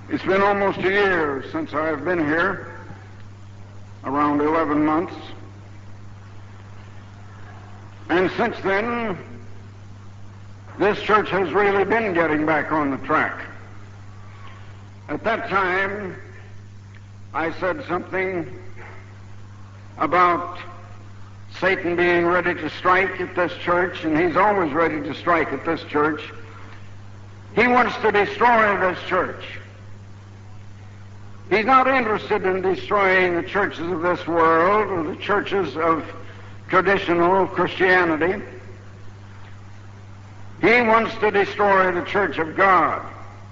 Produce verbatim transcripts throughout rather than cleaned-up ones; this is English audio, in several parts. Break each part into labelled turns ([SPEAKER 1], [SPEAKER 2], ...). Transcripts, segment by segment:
[SPEAKER 1] It's been almost a year since I've been here, around eleven months. And since then, this church has really been getting back on the track. At that time, I said something about Satan being ready to strike at this church, and he's always ready to strike at this church. He wants to destroy this church. He's not interested in destroying the churches of this world or the churches of traditional Christianity. He wants to destroy the church of God.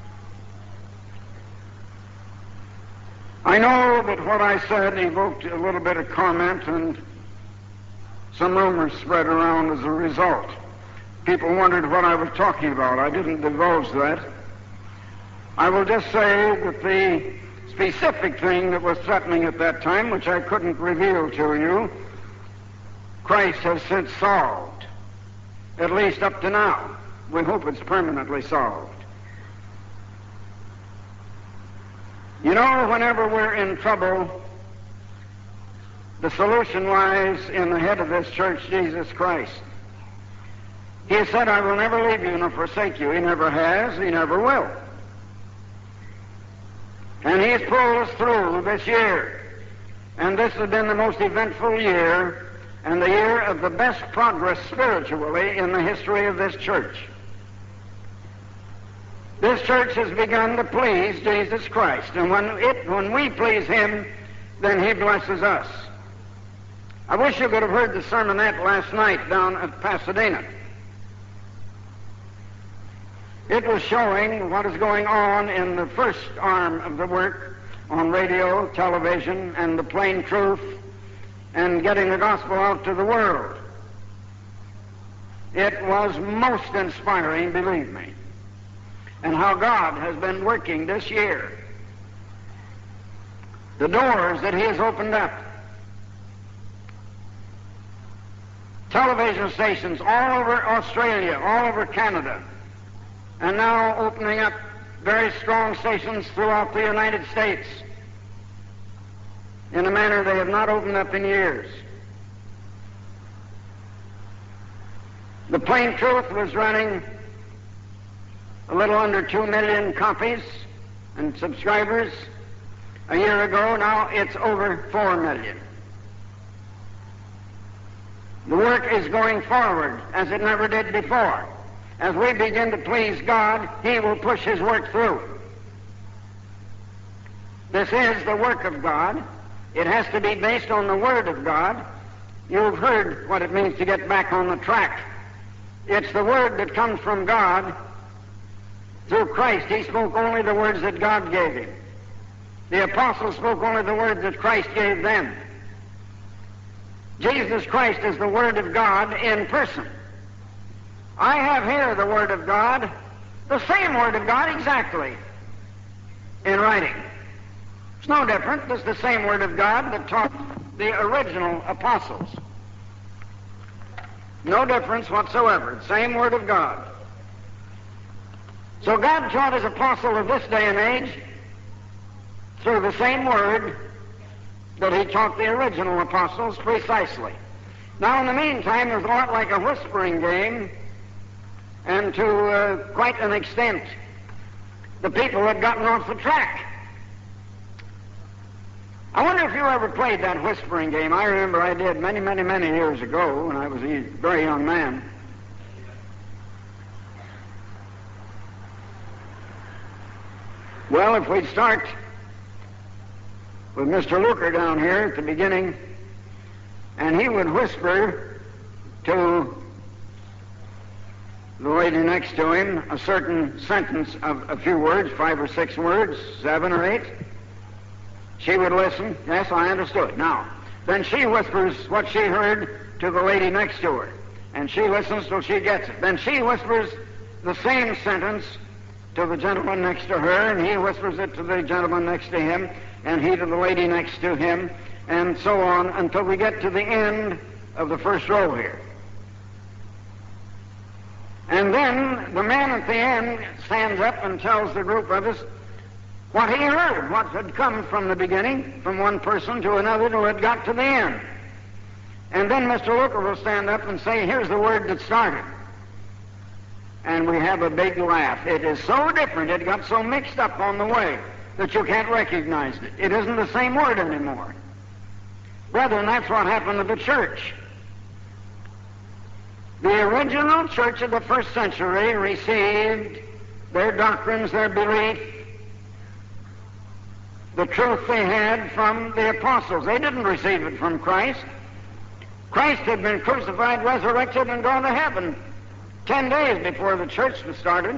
[SPEAKER 1] I know that what I said evoked a little bit of comment, and some rumors spread around as a result. People wondered what I was talking about. I didn't divulge that. I will just say that the specific thing that was threatening at that time, which I couldn't reveal to you, Christ has since solved, at least up to now. We hope it's permanently solved. You know, whenever we're in trouble, the solution lies in the head of this church, Jesus Christ. He has said, I will never leave you nor forsake you. He never has, he never will. And he's pulled us through this year. And this has been the most eventful year, and the year of the best progress spiritually in the history of this church. This church has begun to please Jesus Christ, and when it, when we please him, then he blesses us. I wish you could have heard the sermonette last night down at Pasadena. It was showing what is going on in the first arm of the work on radio, television, and the plain truth, and getting the gospel out to the world. It was most inspiring, believe me, and how God has been working this year. The doors that he has opened up. Television stations all over Australia, all over Canada, and now opening up very strong stations throughout the United States in a manner they have not opened up in years. The Plain Truth was running a little under two million copies and subscribers a year ago. Now it's over four million. The work is going forward as it never did before. As we begin to please God, he will push his work through. This is the work of God. It has to be based on the Word of God. You've heard what it means to get back on the track. It's the Word that comes from God through Christ. He spoke only the words that God gave him. The apostles spoke only the words that Christ gave them. Jesus Christ is the Word of God in person. I have here the Word of God, the same Word of God exactly, in writing. It's no different. It's the same Word of God that taught the original apostles. No difference whatsoever. Same Word of God. So God taught his apostle of this day and age through the same Word that he taught the original apostles precisely. Now, in the meantime, there's a lot like a whispering game, and to uh, quite an extent, the people had gotten off the track. I wonder if you ever played that whispering game. I remember I did many, many, many years ago when I was a very young man. Well, if we'd start with Mister Luker down here at the beginning, and he would whisper to the lady next to him a certain sentence of a few words, five or six words, seven or eight. She would listen. Yes, I understood. Now, then she whispers what she heard to the lady next to her, and she listens till she gets it. Then she whispers the same sentence to the gentleman next to her, and he whispers it to the gentleman next to him, and he to the lady next to him, and so on until we get to the end of the first row here. And then the man at the end stands up and tells the group of us what he heard, what had come from the beginning, from one person to another till it got to the end. And then Mister Looker will stand up and say, here's the word that started. And we have a big laugh. It is so different, it got so mixed up on the way that you can't recognize it. It isn't the same word anymore. Brethren, that's what happened to the church. The original church of the first century received their doctrines, their belief, the truth they had from the apostles. They didn't receive it from Christ. Christ had been crucified, resurrected, and gone to heaven ten days before the church was started.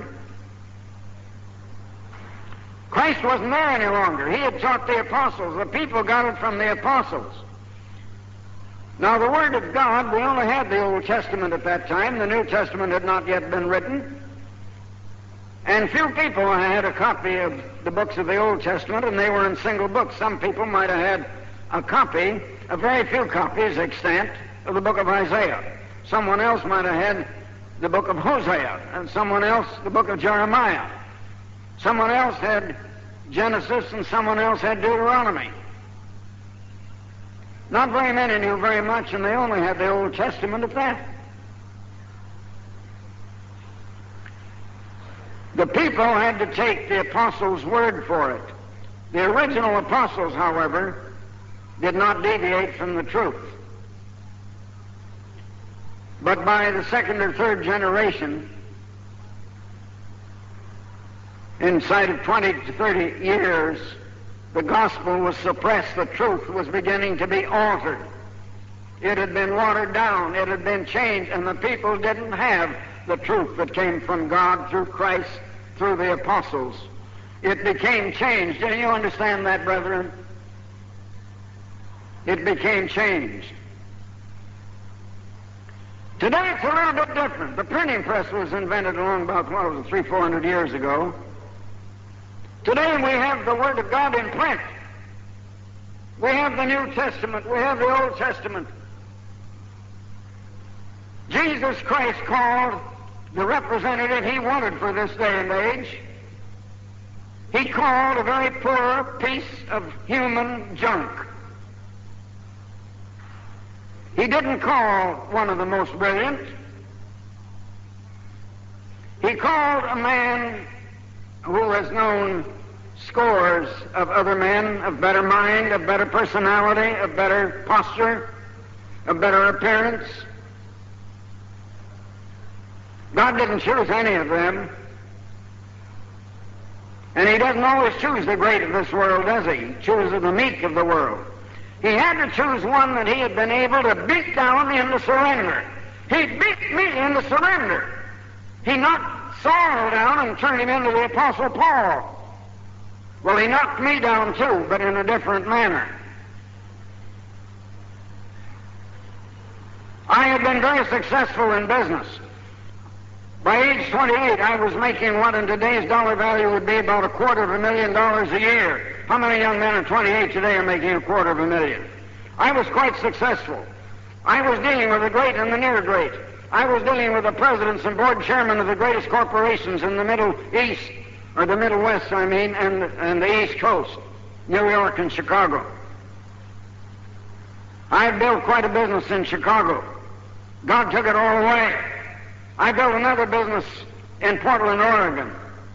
[SPEAKER 1] Christ wasn't there any longer. He had taught the apostles. The people got it from the apostles. Now, the Word of God, we only had the Old Testament at that time. The New Testament had not yet been written. And few people had a copy of the books of the Old Testament, and they were in single books. Some people might have had a copy, a very few copies extant, of the book of Isaiah. Someone else might have had the book of Hosea, and someone else the book of Jeremiah. Someone else had Genesis, and someone else had Deuteronomy. Not very many knew very much, and they only had the Old Testament at that. The people had to take the apostles' word for it. The original apostles, however, did not deviate from the truth. But by the second or third generation, inside of twenty to thirty years, the gospel was suppressed. The truth was beginning to be altered. It had been watered down. It had been changed, and the people didn't have the truth that came from God through Christ, through the apostles. It became changed. Do you understand that, brethren? It became changed. Today it's a little bit different. The printing press was invented along about, what was it, three, four hundred years ago. Today we have the Word of God in print. We have the New Testament. We have the Old Testament. Jesus Christ called the representative he wanted for this day and age. He called a very poor piece of human junk. He didn't call one of the most brilliant. He called a man who has known scores of other men of better mind, of better personality, of better posture, of better appearance. God didn't choose any of them. And he doesn't always choose the great of this world, does he? He chooses the meek of the world. He had to choose one that he had been able to beat down into surrender. He beat me into surrender. He knocked Saul down and turned him into the Apostle Paul. Well, he knocked me down too, but in a different manner. I had been very successful in business. By age twenty-eight, I was making what in today's dollar value would be about a quarter of a million dollars a year. How many young men at twenty-eight today are making a quarter of a million? I was quite successful. I was dealing with the great and the near great. I was dealing with the presidents and board chairmen of the greatest corporations in the Middle East, or the Middle West, I mean, and, and the East Coast, New York and Chicago. I had built quite a business in Chicago. God took it all away. I built another business in Portland, Oregon.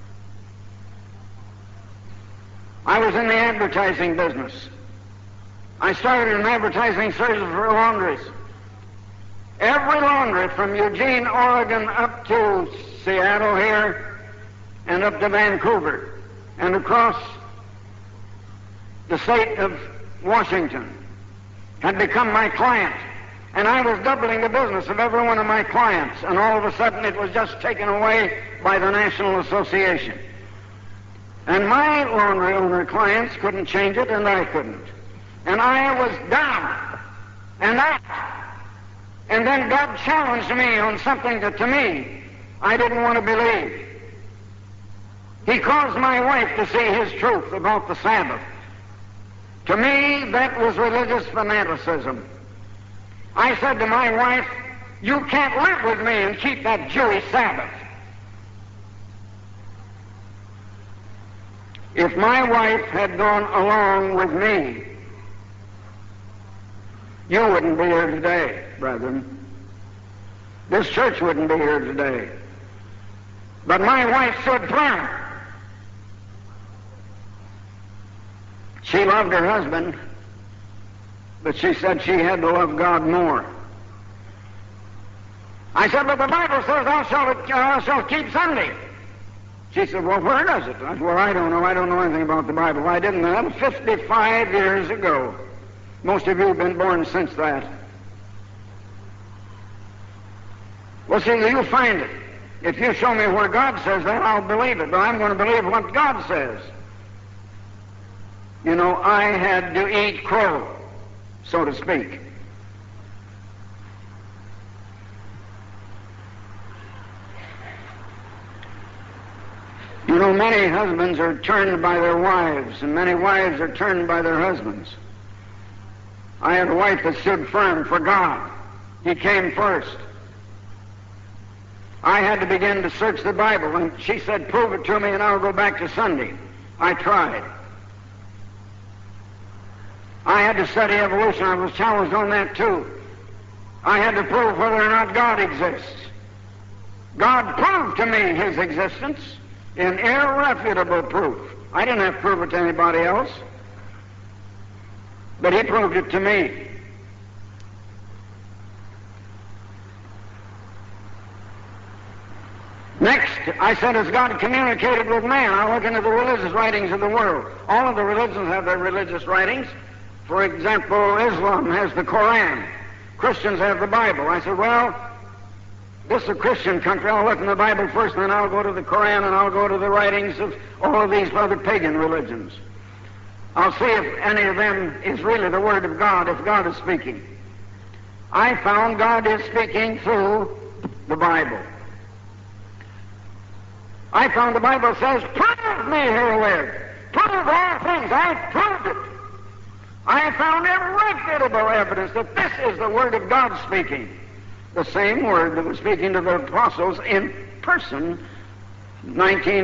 [SPEAKER 1] I was in the advertising business. I started an advertising service for laundries. Every laundry from Eugene, Oregon, up to Seattle here, and up to Vancouver, and across the state of Washington, had become my client. And I was doubling the business of every one of my clients, and all of a sudden it was just taken away by the National Association. And my laundry owner clients couldn't change it, and I couldn't. And I was down and out. And then God challenged me on something that to me I didn't want to believe. He caused my wife to see his truth about the Sabbath. To me, that was religious fanaticism. I said to my wife, you can't live with me and keep that Jewish Sabbath. If my wife had gone along with me, you wouldn't be here today, brethren. This church wouldn't be here today. But my wife stood firm. She loved her husband, but she said she had to love God more. I said, but the Bible says thou shalt, thou shalt keep Sunday. She said, well, where does it? I said, well, I don't know. I don't know anything about the Bible. I didn't know. That was fifty-five years ago. Most of you have been born since that. Well, see, you'll find it. If you show me where God says that, I'll believe it. But I'm going to believe what God says. You know, I had to eat crow, so to speak. You know, many husbands are turned by their wives, and many wives are turned by their husbands. I had a wife that stood firm for God. He came first. I had to begin to search the Bible, and she said, prove it to me and I'll go back to Sunday. I tried. I had to study evolution. I was challenged on that too. I had to prove whether or not God exists. God proved to me his existence in irrefutable proof. I didn't have to prove it to anybody else, but he proved it to me. Next, I said, as God communicated with man, I look into the religious writings of the world. All of the religions have their religious writings. For example, Islam has the Koran. Christians have the Bible. I said, well, this is a Christian country. I'll look in the Bible first, and then I'll go to the Koran, and I'll go to the writings of all of these other pagan religions. I'll see if any of them is really the Word of God, if God is speaking. I found God is speaking through the Bible. I found the Bible says, prove me herewith. Prove all things. I proved it. I found irrefutable evidence that this is the Word of God speaking. The same Word that was speaking to the apostles in person nineteen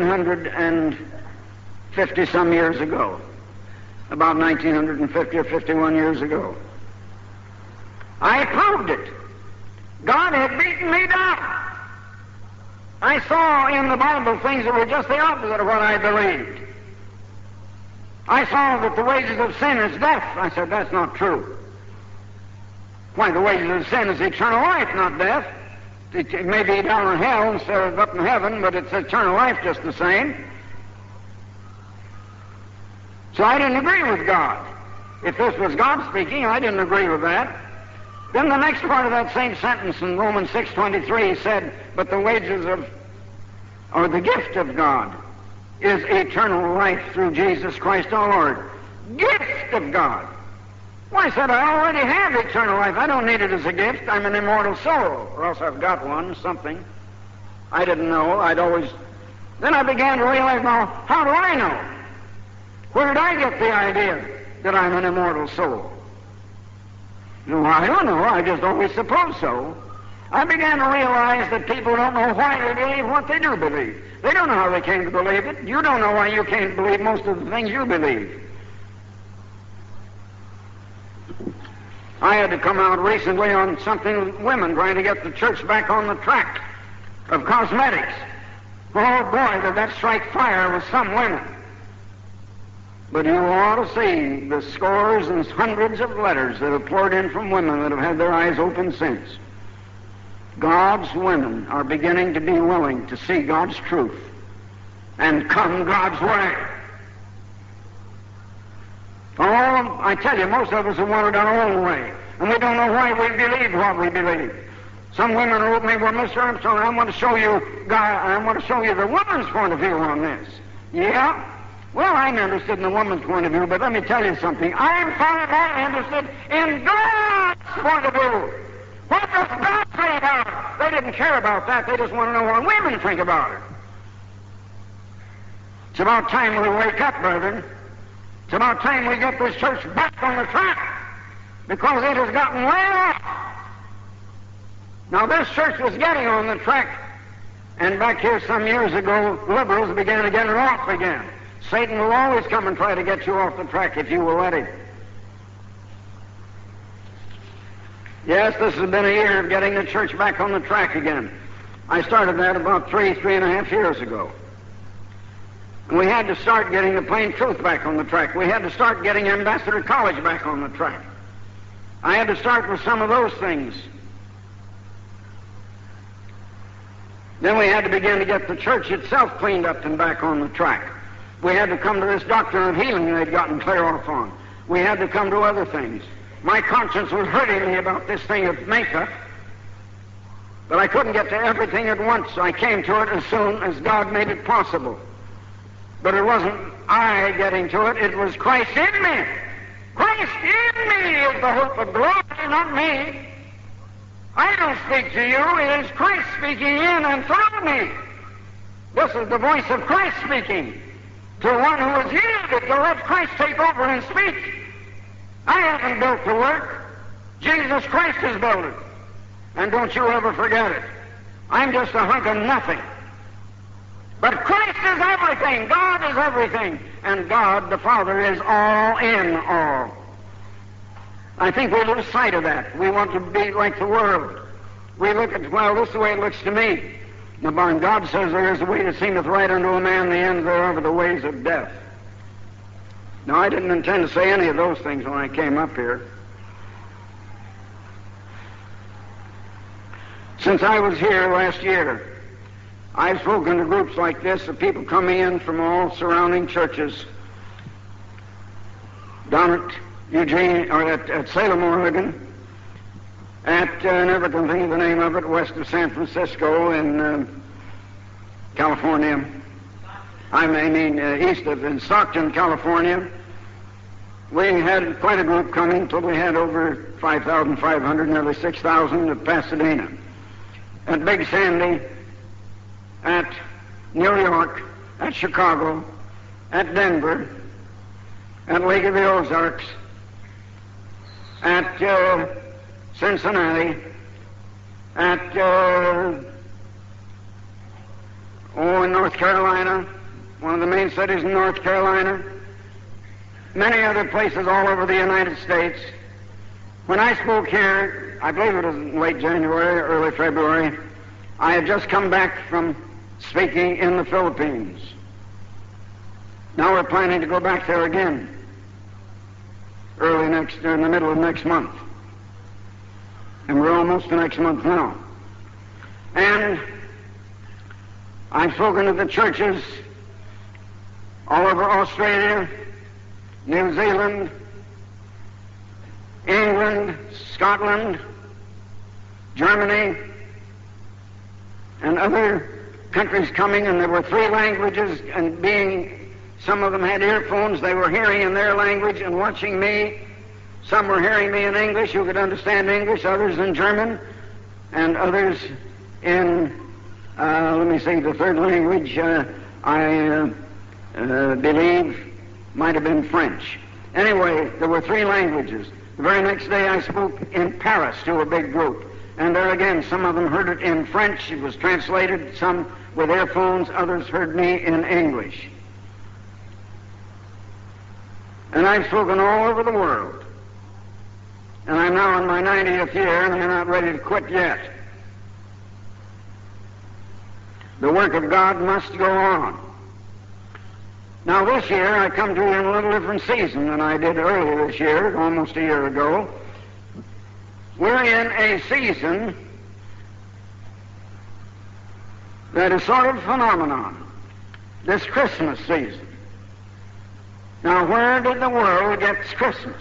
[SPEAKER 1] fifty some years ago. About nineteen fifty or fifty-one years ago. I proved it. God had beaten me down. I saw in the Bible things that were just the opposite of what I believed. I saw that the wages of sin is death. I said, that's not true. Why, the wages of sin is eternal life, not death. It may be down in hell instead of up in heaven, but it's eternal life just the same. So I didn't agree with God. If this was God speaking, I didn't agree with that. Then the next part of that same sentence in Romans six twenty-three said, but the wages of, or the gift of God, is eternal life through Jesus Christ our Lord. Gift of God. Well, I said, I already have eternal life. I don't need it as a gift. I'm an immortal soul, or else I've got one, something. I didn't know. I'd always... Then I began to realize, now, how do I know? Where did I get the idea that I'm an immortal soul? No, I don't know. I just always supposed so. I began to realize that people don't know why they believe what they do believe. They don't know how they came to believe it. You don't know why you came to believe most of the things you believe. I had to come out recently on something with women trying to get the church back on the track of cosmetics. Oh boy, did that strike fire with some women. But you ought to see the scores and hundreds of letters that have poured in from women that have had their eyes open since. God's women are beginning to be willing to see God's truth and come God's way. Oh, I tell you, most of us have wandered our own way, and we don't know why we believe what we believe. Some women wrote me, well, Mister Armstrong, I want to show you, God, I want to show you the woman's point of view on this. Yeah? Well, I'm interested in the woman's point of view, but let me tell you something. I'm far more interested in God's point of view. What does God say about it? They didn't care about that. They just want to know what women think about it. It's about time we wake up, brethren. It's about time we get this church back on the track, because it has gotten way off. Now, this church was getting on the track, and back here some years ago, liberals began to get it off again. Satan will always come and try to get you off the track if you will let him. Yes, this has been a year of getting the church back on the track again. I started that about three, three and a half years ago. And we had to start getting the plain truth back on the track. We had to start getting Ambassador College back on the track. I had to start with some of those things. Then we had to begin to get the church itself cleaned up and back on the track. We had to come to this doctrine of healing they'd gotten clear off on. We had to come to other things. My conscience was hurting me about this thing of makeup, but I couldn't get to everything at once. I came to it as soon as God made it possible. But it wasn't I getting to it, it was Christ in me. Christ in me is the hope of glory, not me. I don't speak to you, it is Christ speaking in and through me. This is the voice of Christ speaking to one who is yielded to let Christ take over and speak. I haven't built the work. Jesus Christ has built it. And don't you ever forget it. I'm just a hunk of nothing. But Christ is everything. God is everything. And God, the Father, is all in all. I think we lose sight of that. We want to be like the world. We look at, well, this is the way it looks to me. Now, God says there is a way that seemeth right unto a man, the end thereof are the ways of death. Now, I didn't intend to say any of those things when I came up here. Since I was here last year, I've spoken to groups like this of people coming in from all surrounding churches down at Eugene, or at, at Salem, Oregon, at, uh, never can think of the name of it, west of San Francisco in uh, California. I mean, uh, east of, in Stockton, California. We had quite a group coming until we had over five thousand five hundred, nearly six thousand at Pasadena. At Big Sandy, at New York, at Chicago, at Denver, at Lake of the Ozarks, at uh, Cincinnati, at, uh, oh, in North Carolina, one of the main cities in North Carolina, many other places all over the United States. When I spoke here, I believe it was in late January, early February, I had just come back from speaking in the Philippines. Now we're planning to go back there again, early next, in the middle of next month. And we're almost to next month now. And I've spoken to the churches all over Australia, New Zealand, England, Scotland, Germany, and other countries coming, and there were three languages, and being, some of them had earphones, they were hearing in their language and watching me. Some were hearing me in English, who could understand English, others in German, and others in, uh, let me see, the third language, uh, I uh, uh, believe might have been French. Anyway, there were three languages. The very next day I spoke in Paris to a big group. And there again, some of them heard it in French. It was translated, some with earphones, others heard me in English. And I've spoken all over the world. And I'm now in my ninetieth year, and I'm not ready to quit yet. The work of God must go on. Now this year, I come to you in a little different season than I did earlier this year, almost a year ago. We're in a season that is sort of a phenomenon, this Christmas season. Now, where did the world get Christmas?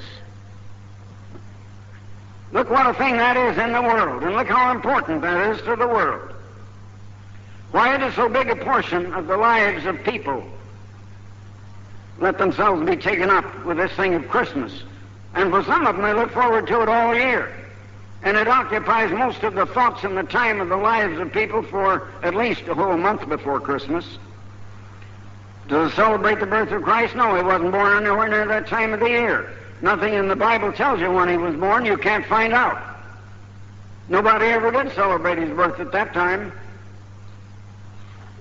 [SPEAKER 1] Look what a thing that is in the world, and look how important that is to the world. Why it is so big a portion of the lives of people let themselves be taken up with this thing of Christmas. And for some of them, they look forward to it all year. And it occupies most of the thoughts and the time of the lives of people for at least a whole month before Christmas. To celebrate the birth of Christ? No, he wasn't born anywhere near that time of the year. Nothing in the Bible tells you when he was born. You can't find out. Nobody ever did celebrate his birth at that time.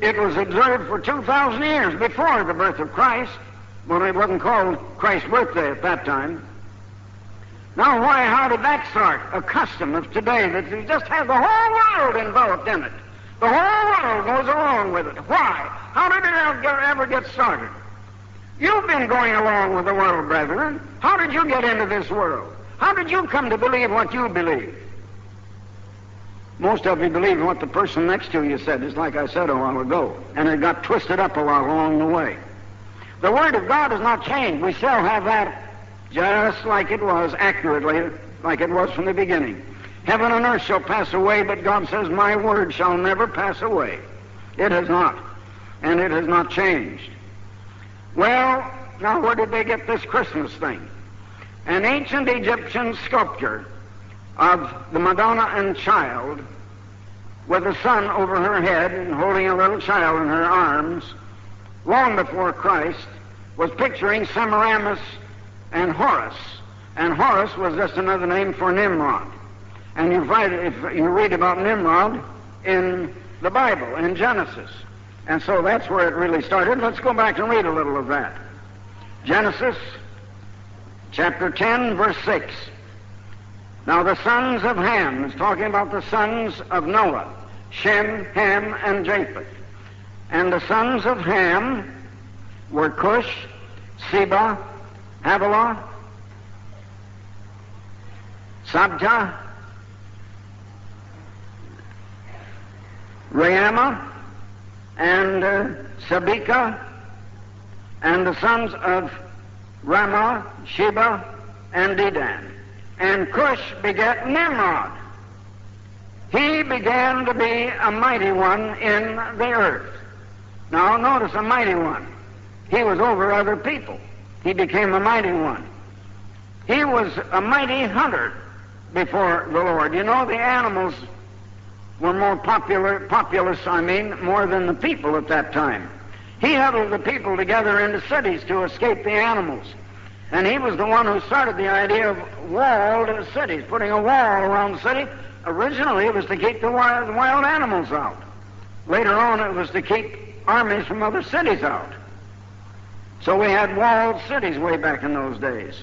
[SPEAKER 1] It was observed for two thousand years before the birth of Christ, when it wasn't called Christ's birthday at that time. Now, why, how did that start? A custom of today that you just have the whole world enveloped in it. The whole world goes along with it. Why? How did it ever get started? You've been going along with the world, brethren. How did you get into this world? How did you come to believe what you believe? Most of you believe what the person next to you said, just like I said a while ago, and it got twisted up a lot along the way. The Word of God has not changed. We still have that just like it was, accurately, like it was from the beginning. Heaven and earth shall pass away, but God says, my word shall never pass away. It has not, and it has not changed. Well, now where did they get this Christmas thing? An ancient Egyptian sculpture of the Madonna and child with the sun over her head and holding a little child in her arms, long before Christ, was picturing Semiramis and Horus. And Horus was just another name for Nimrod. And you find, if you read about Nimrod in the Bible, in Genesis. And so that's where it really started. Let's go back and read a little of that. Genesis chapter ten, verse six. Now the sons of Ham, it's talking about the sons of Noah, Shem, Ham, and Japheth. And the sons of Ham were Cush, Seba, Havilah, Sabta, Raama, and uh, Sabika, and the sons of Ramah, Sheba, and Dedan. And Cush begat Nimrod. He began to be a mighty one in the earth. Now notice, a mighty one. He was over other people. He became a mighty one. He was a mighty hunter before the Lord. You know, the animals were more popular, populous, I mean, more than the people at that time. He huddled the people together into cities to escape the animals. And he was the one who started the idea of walled cities, putting a wall around the city. Originally, it was to keep the wild, wild animals out. Later on, it was to keep armies from other cities out. So we had walled cities way back in those days.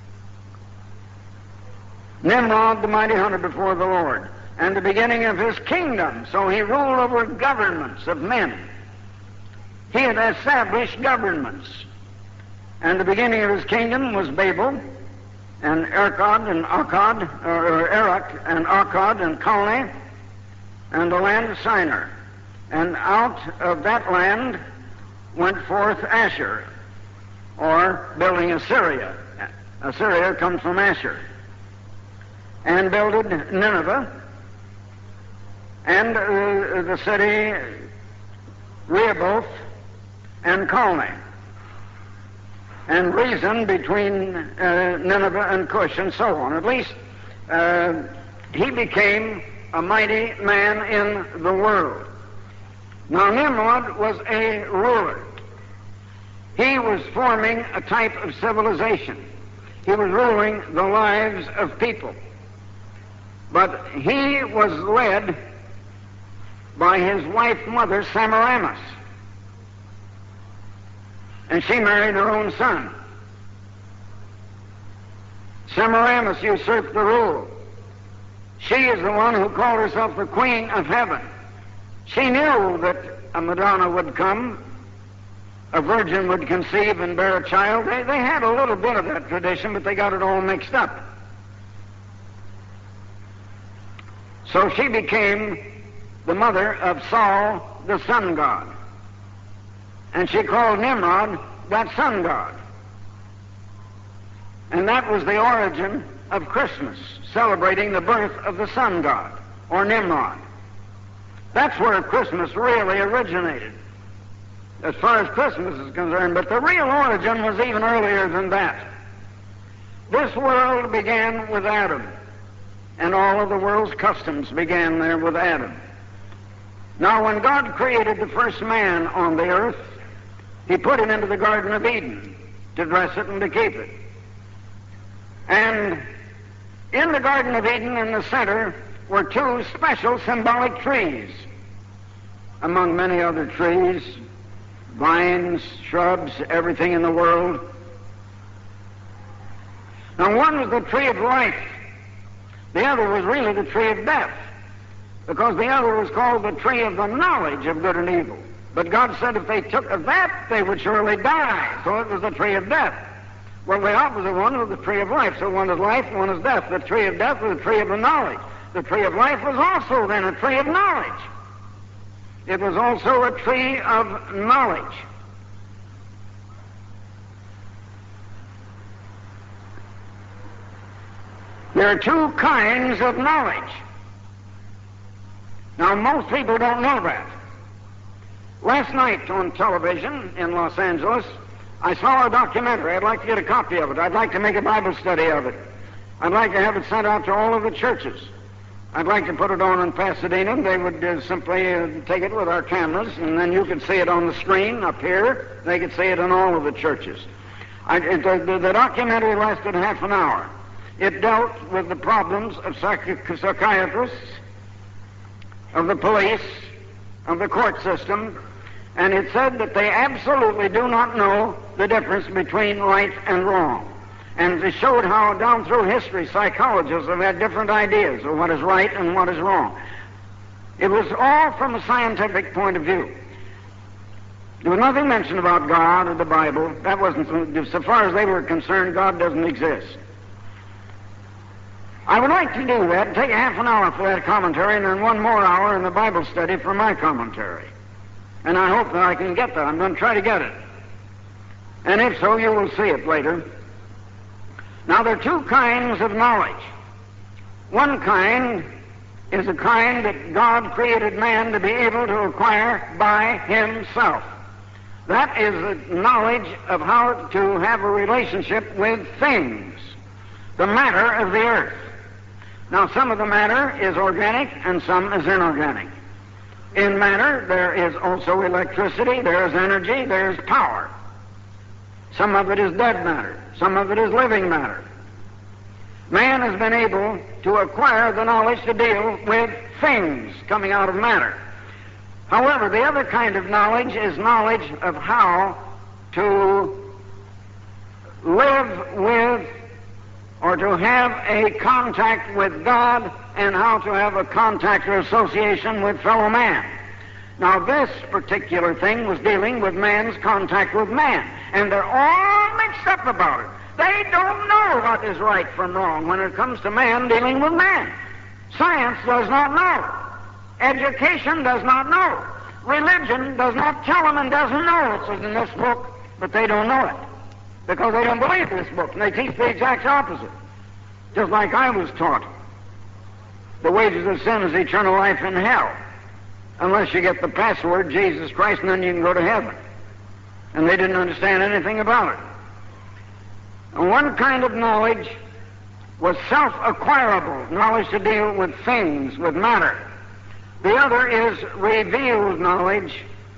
[SPEAKER 1] Nimrod, the mighty hunter before the Lord, and the beginning of his kingdom. So he ruled over governments of men. He had established governments. And the beginning of his kingdom was Babel, and Erchad and Akkad, or Erech and Akkad and Calneh, and the land of Shinar. And out of that land went forth Asher, or building Assyria. Assyria comes from Asher. And builded Nineveh, and uh, the city Rehoboth and Calneh, and reasoned between uh, Nineveh and Cush, and so on. At least uh, he became a mighty man in the world. Now Nimrod was a ruler. He was forming a type of civilization. He was ruling the lives of people. But he was led by his wife mother, Semiramis. And she married her own son. Semiramis usurped the rule. She is the one who called herself the Queen of Heaven. She knew that a Madonna would come, a virgin would conceive and bear a child. They, they had a little bit of that tradition, but they got it all mixed up. So she became the mother of Saul, the sun god. And she called Nimrod that sun god. And that was the origin of Christmas, celebrating the birth of the sun god, or Nimrod. That's where Christmas really originated, as far as Christmas is concerned. But the real origin was even earlier than that. This world began with Adam, and all of the world's customs began there with Adam. Now, when God created the first man on the earth, he put him into the Garden of Eden to dress it and to keep it. And in the Garden of Eden, in the center, were two special symbolic trees. among many other trees, vines, shrubs, everything in the world. Now, one was the tree of life. The other was really the tree of death, because the other was called the tree of the knowledge of good and evil. But God said if they took of that, they would surely die. So it was the tree of death. Well, the opposite one was the tree of life. So one is life, one is death. The tree of death was the tree of the knowledge. The tree of life was also then a tree of knowledge. It was also a tree of knowledge. There are two kinds of knowledge. Now, most people don't know that. Last night on television in Los Angeles, I saw a documentary. I'd like to get a copy of it. I'd like to make a Bible study of it. I'd like to have it sent out to all of the churches. I'd like to put it on in Pasadena. They would uh, simply uh, take it with our cameras, and then you could see it on the screen up here. They could see it in all of the churches. I, it, the, the documentary lasted half an hour. It dealt with the problems of psychi- psychiatrists, of the police, of the court system, and it said that they absolutely do not know the difference between right and wrong. And it showed how down through history psychologists have had different ideas of what is right and what is wrong. It was all from a scientific point of view. There was nothing mentioned about God or the Bible. That wasn't, so far as they were concerned, God doesn't exist. I would like to do that and take half an hour for that commentary and then one more hour in the Bible study for my commentary. And I hope that I can get that. I'm going to try to get it. And if so, you will see it later. Now, there are two kinds of knowledge. One kind is a kind that God created man to be able to acquire by himself. That is the knowledge of how to have a relationship with things, the matter of the earth. Now, some of the matter is organic and some is inorganic. In matter, there is also electricity, there is energy, there is power. Some of it is dead matter, some of it is living matter. Man has been able to acquire the knowledge to deal with things coming out of matter. However, the other kind of knowledge is knowledge of how to live with or to have a contact with God and how to have a contact or association with fellow man. Now, this particular thing was dealing with man's contact with man, and they're all mixed up about it. They don't know what is right from wrong when it comes to man dealing with man. Science does not know. Education does not know. Religion does not tell them and doesn't know it's in this book, but they don't know it because they don't believe this book, and they teach the exact opposite. Just like I was taught. The wages of sin is eternal life in hell, unless you get the password, Jesus Christ, and then you can go to heaven. And they didn't understand anything about it. And one kind of knowledge was self-acquirable, knowledge to deal with things, with matter. The other is revealed knowledge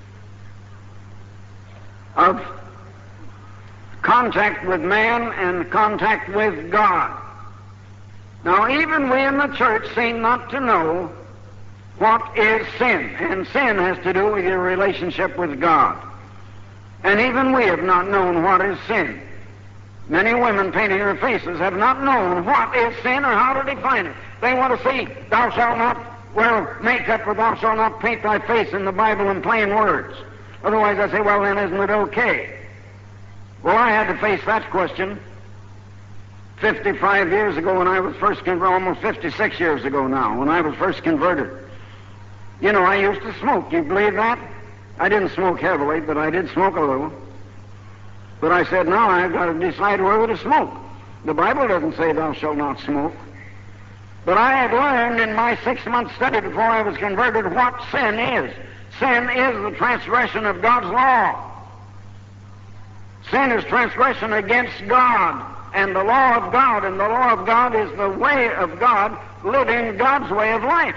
[SPEAKER 1] of contact with man and contact with God. Now, even we in the church seem not to know what is sin, and sin has to do with your relationship with God. And even we have not known what is sin. Many women painting their faces have not known what is sin or how to define it. They want to see, thou shalt not wear makeup or thou shalt not paint thy face in the Bible in plain words. Otherwise I say, well then isn't it okay? Well, I had to face that question fifty-five years ago when I was first converted, almost fifty-six years ago now, when I was first converted. You know, I used to smoke. You believe that? I didn't smoke heavily, but I did smoke a little. But I said, now I've got to decide whether to smoke. The Bible doesn't say thou shalt not smoke. But I had learned in my six-month study before I was converted what sin is. Sin is the transgression of God's law. Sin is transgression against God and the law of God, and the law of God is the way of God, living God's way of life.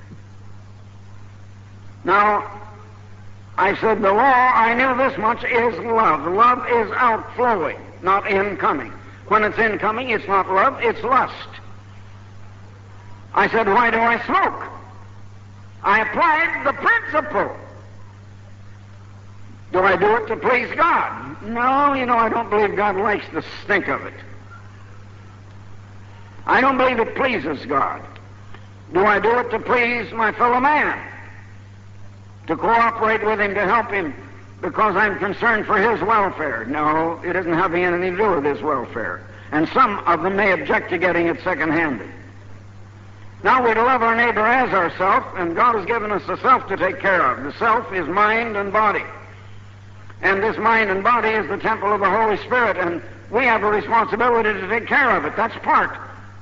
[SPEAKER 1] Now, I said the law, I knew this much, is love. Love is outflowing, not incoming. When it's incoming, it's not love, it's lust. I said, why do I smoke? I applied the principle. Do I do it to please God? No, you know, I don't believe God likes the stink of it. I don't believe it pleases God. Do I do it to please my fellow man? To cooperate with him, to help him, because I'm concerned for his welfare? No, it isn't having anything to do with his welfare. And some of them may object to getting it second-handed. Now we're to love our neighbor as ourself, and God has given us the self to take care of. The self is mind and body. And this mind and body is the temple of the Holy Spirit, and we have a responsibility to take care of it. That's part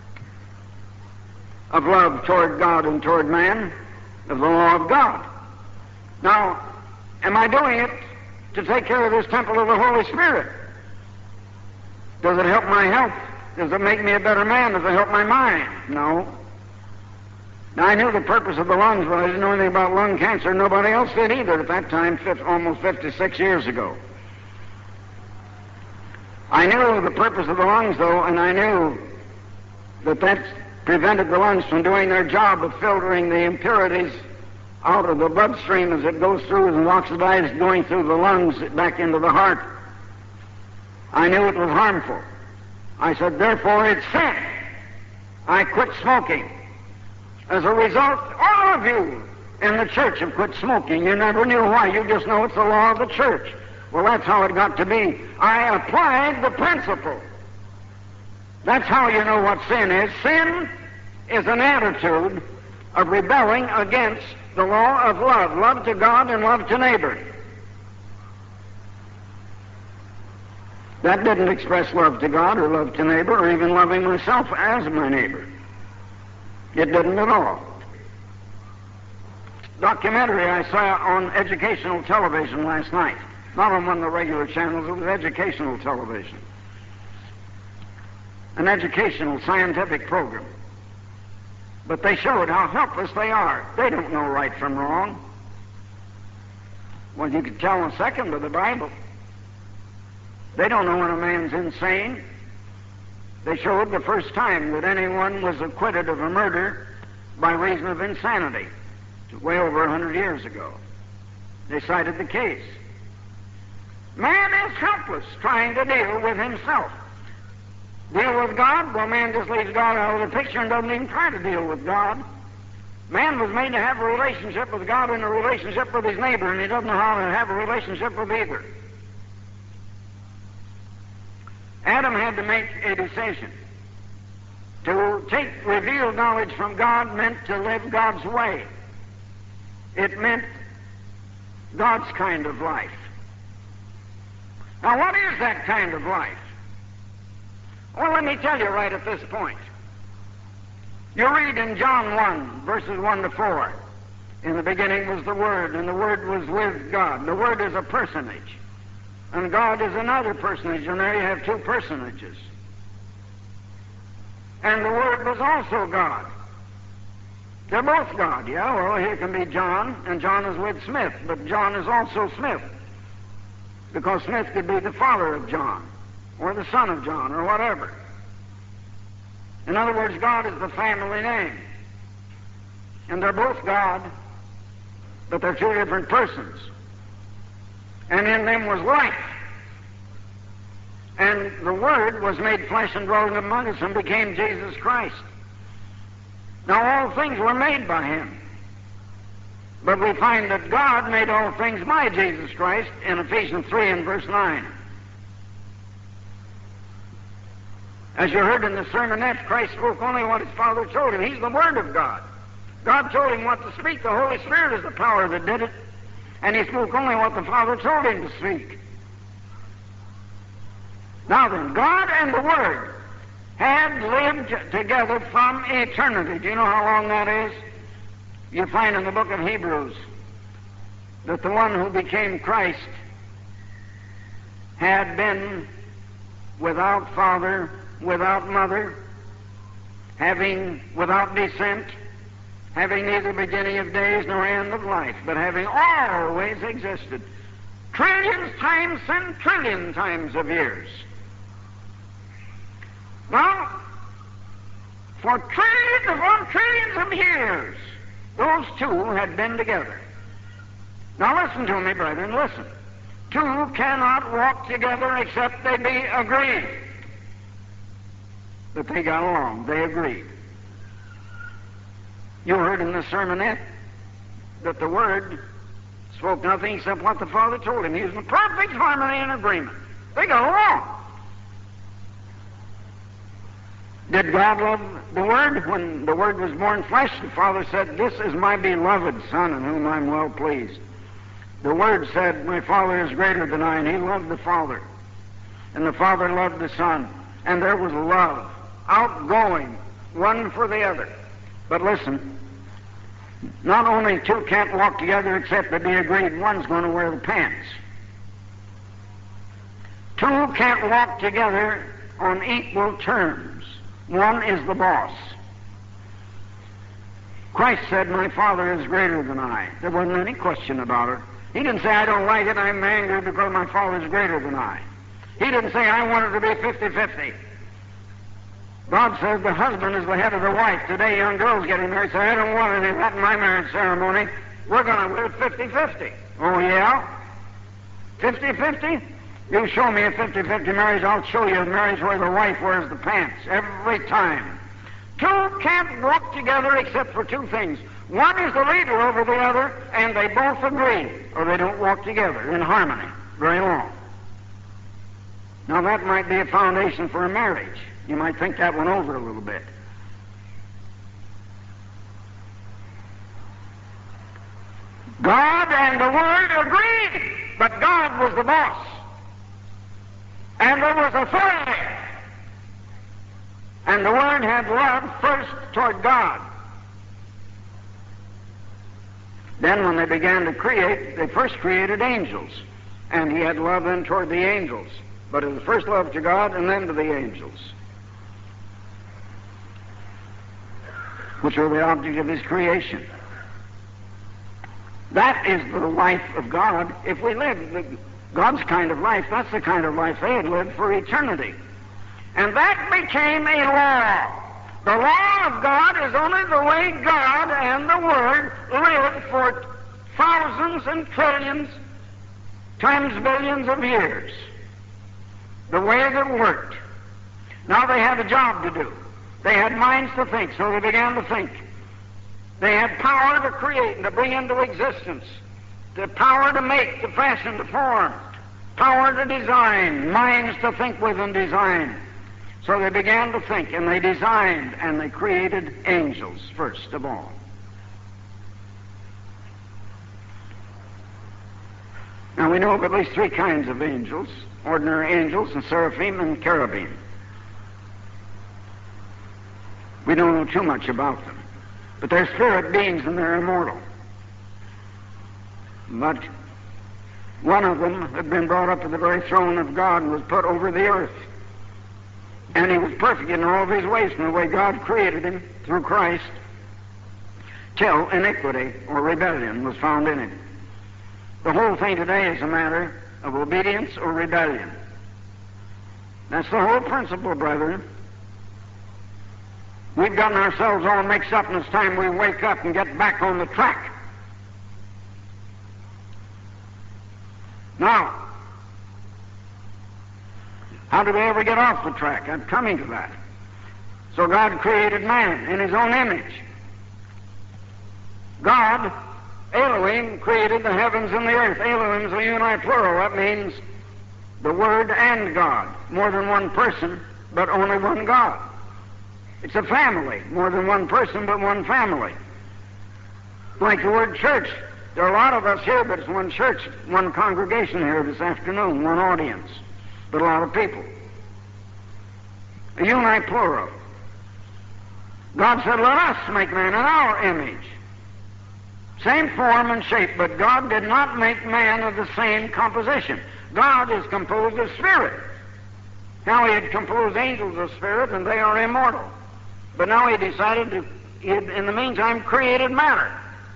[SPEAKER 1] of love toward God and toward man, of the law of God. Now, am I doing it to take care of this temple of the Holy Spirit? Does it help my health? Does it make me a better man? Does it help my mind? No. Now, I knew the purpose of the lungs, but I didn't know anything about lung cancer. Nobody else did either at that time, almost fifty-six years ago. I knew the purpose of the lungs, though, and I knew that that prevented the lungs from doing their job of filtering the impurities out of the bloodstream as it goes through and oxidized, going through the lungs back into the heart. I knew it was harmful. I said, therefore, it's sin. I quit smoking. As a result, all of you in the church have quit smoking. You never knew why. You just know it's the law of the church. Well, that's how it got to be. I applied the principle. That's how you know what sin is. Sin is an attitude of rebelling against the law of love, love to God and love to neighbor. That didn't express love to God or love to neighbor or even loving myself as my neighbor. It didn't at all. Documentary I saw on educational television last night. Not on one of the regular channels, it was educational television. An educational scientific program. But they showed how helpless they are. They don't know right from wrong. Well, you could tell in a second with the Bible. They don't know when a man's insane. They showed the first time that anyone was acquitted of a murder by reason of insanity, way over a hundred years ago. They cited the case. Man is helpless trying to deal with himself. Deal with God? Well, man just leaves God out of the picture and doesn't even try to deal with God. Man was made to have a relationship with God and a relationship with his neighbor, and he doesn't know how to have a relationship with either. Adam had to make a decision. To take revealed knowledge from God meant to live God's way. It meant God's kind of life. Now, what is that kind of life? Well, let me tell you right at this point. You read in John one, verses one to four. In the beginning was the Word, and the Word was with God. The Word is a personage, and God is another personage, and there you have two personages. And the Word was also God. They're both God, yeah? Well, here can be John, and John is with Smith, but John is also Smith, because Smith could be the father of John, or the son of John, or whatever. In other words, God is the family name. And they're both God, but they're two different persons. And in them was life. And the Word was made flesh and dwelt among us and became Jesus Christ. Now all things were made by Him. But we find that God made all things by Jesus Christ in Ephesians three and verse nine. As you heard in the sermonette, Christ spoke only what His Father told Him. He's the Word of God. God told Him what to speak. The Holy Spirit is the power that did it. And He spoke only what the Father told Him to speak. Now then, God and the Word had lived together from eternity. Do you know how long that is? You find in the book of Hebrews that the one who became Christ had been without father, without mother, having without descent, having neither beginning of days nor end of life, but having always existed, trillions times and trillion times of years. Now, for trillions upon trillions of years, those two had been together. Now listen to me, brethren, listen. Two cannot walk together except they be agreed. But they got along. They agreed. You heard in the sermonette that the Word spoke nothing except what the Father told him. He was in perfect harmony and agreement. They got along. Did God love the Word? When the Word was born flesh, the Father said, "This is my beloved Son in whom I'm well pleased." The Word said, "My Father is greater than I," and He loved the Father. And the Father loved the Son. And there was love, outgoing, one for the other. But listen, not only two can't walk together except they be agreed, one's going to wear the pants. Two can't walk together on equal terms. One is the boss. Christ said, "My Father is greater than I." There wasn't any question about it. He didn't say, "I don't like it, I'm angry because my Father is greater than I." He didn't say, "I want it to be fifty-fifty. God says the husband is the head of the wife. Today young girls getting married say, "I don't want any of that in my marriage ceremony. We're going to live fifty-fifty. Oh, yeah? fifty-fifty? You show me a fifty-fifty marriage, I'll show you a marriage where the wife wears the pants every time. Two can't walk together except for two things. One is the leader over the other, and they both agree, or they don't walk together in harmony very long. Now that might be a foundation for a marriage. You might think that one over a little bit. God and the Word agreed, but God was the boss. And there was authority. And the Word had love first toward God. Then when they began to create, they first created angels. And He had love then toward the angels. But it was first love to God and then to the angels, which are the object of His creation. That is the life of God. If we live the, God's kind of life, that's the kind of life they had lived for eternity. And that became a law. The law of God is only the way God and the Word lived for thousands and trillions times billions of years. The way that worked. Now they had a job to do. They had minds to think, so they began to think. They had power to create and to bring into existence. The power to make, to fashion, to form. Power to design. Minds to think with and design. So they began to think, and they designed, and they created angels first of all. Now we know of at least three kinds of angels. Ordinary angels and seraphim and cherubim. We don't know too much about them. But they're spirit beings and they're immortal. But one of them had been brought up to the very throne of God and was put over the earth. And he was perfect in all of his ways from the way God created him through Christ till iniquity or rebellion was found in him. The whole thing today is a matter of obedience or rebellion. That's the whole principle, brethren. We've gotten ourselves all mixed up, and it's time we wake up and get back on the track. Now, how did we ever get off the track? I'm coming to that. So God created man in His own image. God, Elohim, created the heavens and the earth. Elohim is a unite plural. That means the Word and God. More than one person, but only one God. It's a family. More than one person, but one family. Like the word church. There are a lot of us here, but it's one church, one congregation here this afternoon, one audience, but a lot of people. A unite plural. God said, "Let us make man in our image." Same form and shape, but God did not make man of the same composition. God is composed of spirit. Now He had composed angels of spirit, and they are immortal. But now He decided to, he had, in the meantime, created matter.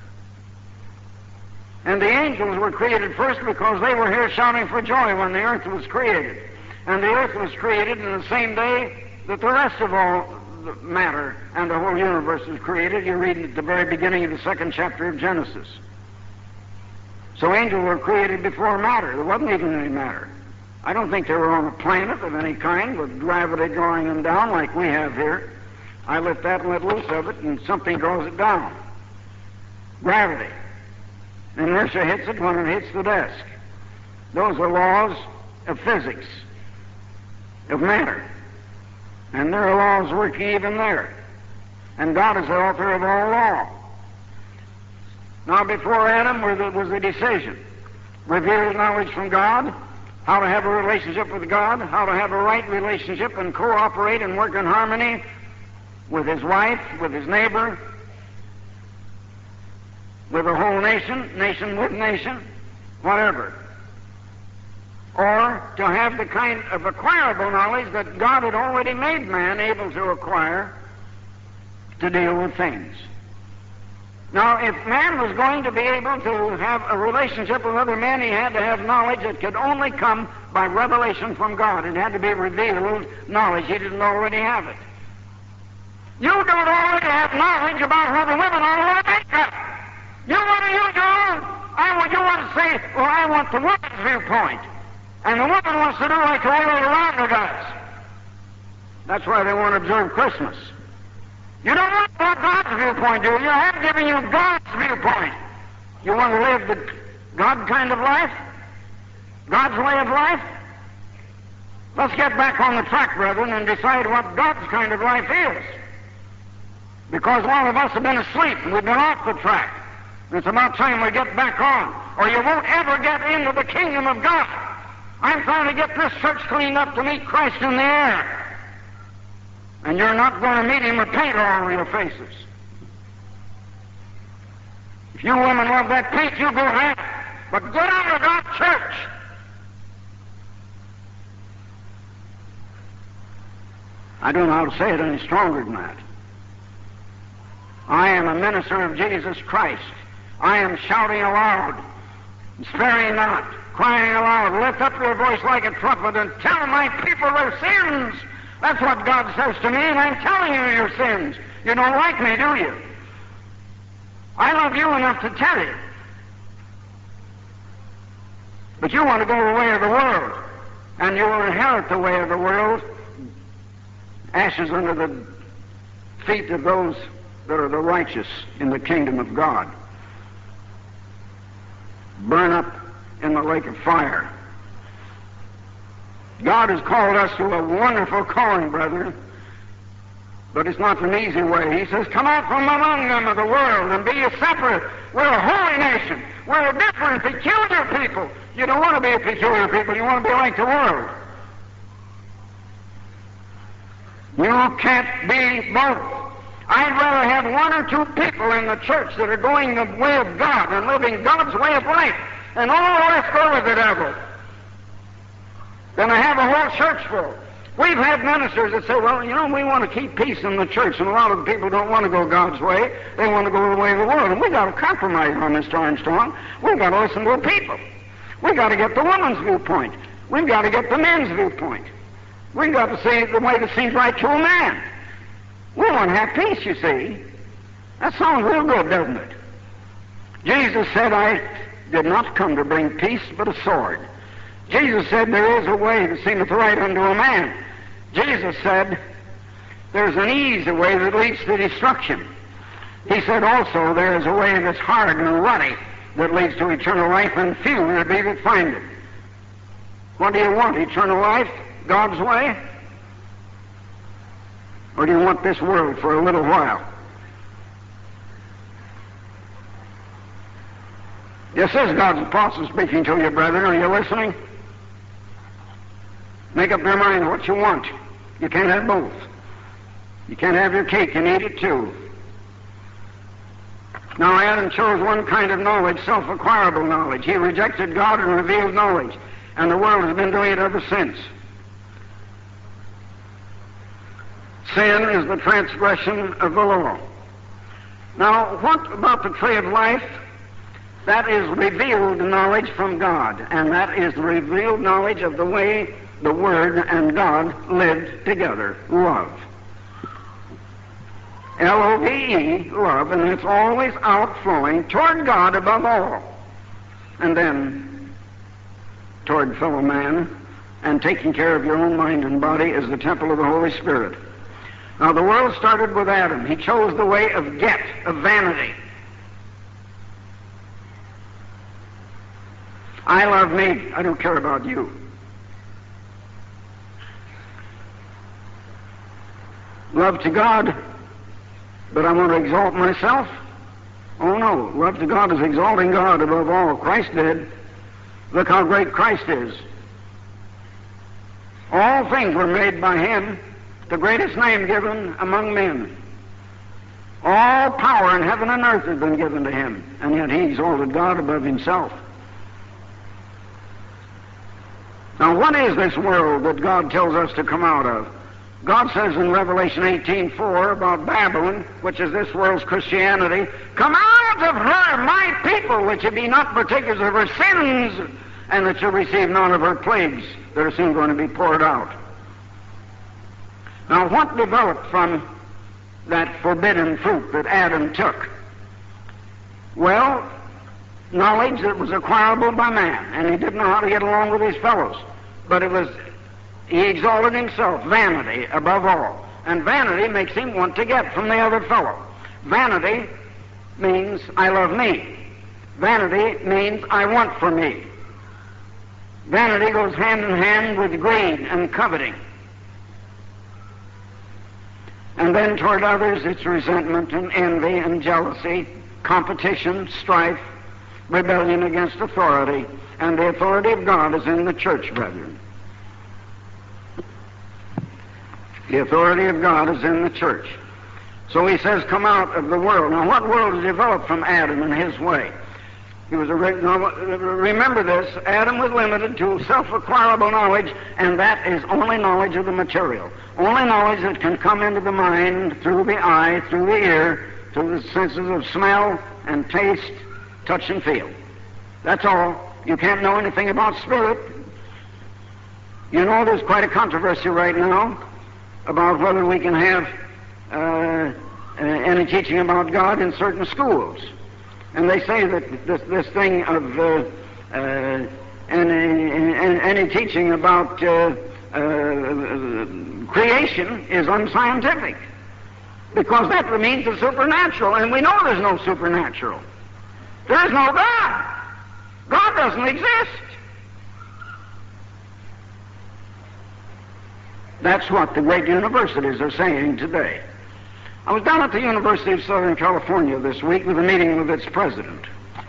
[SPEAKER 1] And the angels were created first because they were here shouting for joy when the earth was created. And the earth was created in the same day that the rest of all the matter and the whole universe was created. You read at the very beginning of the second chapter of Genesis. So angels were created before matter. There wasn't even any matter. I don't think they were on a planet of any kind with gravity drawing them down like we have here. I let that and let loose of it, and something draws it down. Gravity. Inertia hits it when it hits the desk. Those are laws of physics, of matter. And there are laws working even there. And God is the author of all law. Now, before Adam was a decision. Revealed knowledge from God, how to have a relationship with God, how to have a right relationship and cooperate and work in harmony with his wife, with his neighbor, with the whole nation, nation with nation, whatever. Or to have the kind of acquirable knowledge that God had already made man able to acquire to deal with things. Now, if man was going to be able to have a relationship with other men, he had to have knowledge that could only come by revelation from God. It had to be revealed knowledge. He didn't already have it. You don't already have knowledge about how the women are makeup. You want to use your own. I want, you want to say, well, I want the woman's viewpoint. And the woman wants to do like the world around her does. That's why they want to observe Christmas. You don't want God's viewpoint, do you? I'm giving you God's viewpoint. You want to live the God kind of life? God's way of life? Let's get back on the track, brethren, and decide what God's kind of life is. Because a lot of us have been asleep and we've been off the track. It's about time we get back on, or you won't ever get into the kingdom of God. I'm trying to get this church cleaned up to meet Christ in the air. And you're not going to meet him with paint all over your faces. If you women love that paint, you go ahead. But get out of God's church. I don't know how to say it any stronger than that. I am a minister of Jesus Christ. I am shouting aloud, sparing not, crying aloud, lift up your voice like a trumpet and tell my people their sins. That's what God says to me, and I'm telling you your sins. You don't like me, do you? I love you enough to tell you. But you want to go the way of the world, and you will inherit the way of the world, ashes under the feet of those that are the righteous in the kingdom of God. Burn up in the lake of fire. God has called us to a wonderful calling, brethren, but it's not an easy way. He says, come out from among them of the world and be ye separate. We're a holy nation. We're a different, peculiar people. You don't want to be a peculiar people. You want to be like the world. You can't be both. I'd rather have one or two people in the church that are going the way of God and living God's way of life, and all the rest go with the devil, than I have a whole church full. We've had ministers that say, well, you know, we want to keep peace in the church, and a lot of the people don't want to go God's way. They want to go the way of the world. And we've got to compromise on Mister Armstrong. We've got to listen to the people. We've got to get the woman's viewpoint. We've got to get the men's viewpoint. We've got to see the way that seems right to a man. We want to have peace, you see. That sounds real good, doesn't it? Jesus said, I did not come to bring peace, but a sword. Jesus said, there is a way that seemeth right unto a man. Jesus said, there's an easy way that leads to destruction. He said also, there is a way that's hard and rutty that leads to eternal life, and few there be that find it. What do you want, eternal life, God's way? Or do you want this world for a little while? This is God's apostle speaking to you, brethren. Are you listening? Make up your mind what you want. You can't have both. You can't have your cake and eat it too. Now Adam chose one kind of knowledge, self-acquirable knowledge. He rejected God and revealed knowledge, and the world has been doing it ever since. Sin is the transgression of the law. Now, what about the tree of life? That is revealed knowledge from God, and that is the revealed knowledge of the way the Word and God lived together. Love. L O V E, love, and it's always outflowing toward God above all. and then toward fellow man, and taking care of your own mind and body as the temple of the Holy Spirit. Now, the world started with Adam. He chose the way of get, of vanity. I love me. I don't care about you. Love to God, but I want to exalt myself? Oh no, love to God is exalting God above all. Christ did. Look how great Christ is. All things were made by Him, the greatest name given among men. All power in heaven and earth has been given to Him, and yet He exalted God above Himself. Now, what is this world that God tells us to come out of? God says in Revelation eighteen four about Babylon, which is this world's Christianity, come out of her, my people, which ye be not partakers of her sins, and that shall receive none of her plagues that are soon going to be poured out. Now, what developed from that forbidden fruit that Adam took? Well, knowledge that was acquirable by man, and he didn't know how to get along with his fellows. But it was, he exalted himself, vanity above all. And vanity makes him want to get from the other fellow. Vanity means I love me. Vanity means I want for me. Vanity goes hand in hand with greed and coveting. And then toward others it's resentment and envy and jealousy, competition, strife, rebellion against authority. And the authority of God is in the church, brethren. The authority of God is in the church. So he says, come out of the world. Now, what world has developed from Adam and his way? He was a, now, remember this, Adam was limited to self-acquirable knowledge, and that is only knowledge of the material. Only knowledge that can come into the mind through the eye, through the ear, through the senses of smell and taste, touch and feel. That's all. You can't know anything about spirit. You know, there's quite a controversy right now about whether we can have uh, any teaching about God in certain schools. And they say that this, this thing of uh, uh, any, any, any teaching about uh, uh, creation is unscientific, because that means the supernatural, and we know there's no supernatural. There is no God. God doesn't exist. That's what the great universities are saying today. I was down at the University of Southern California this week with a meeting with its president.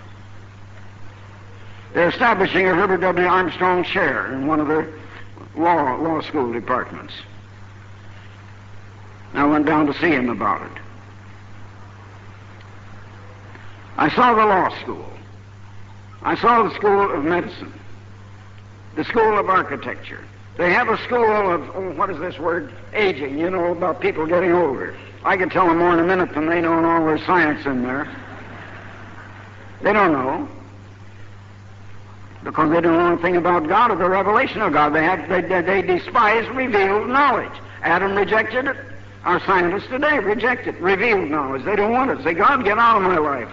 [SPEAKER 1] They're establishing a Herbert W. Armstrong chair in one of their law, law school departments. I went down to see him about it. I saw the law school. I saw the school of medicine, the school of architecture. They have a school of, oh, what is this word? Aging, you know, about people getting older. I can tell them more in a minute than they know in all their science in there. They don't know, because they don't know anything about God or the revelation of God. They, have, they, they despise revealed knowledge. Adam rejected it. Our scientists today reject it. Revealed knowledge. They don't want it. Say, God, get out of my life.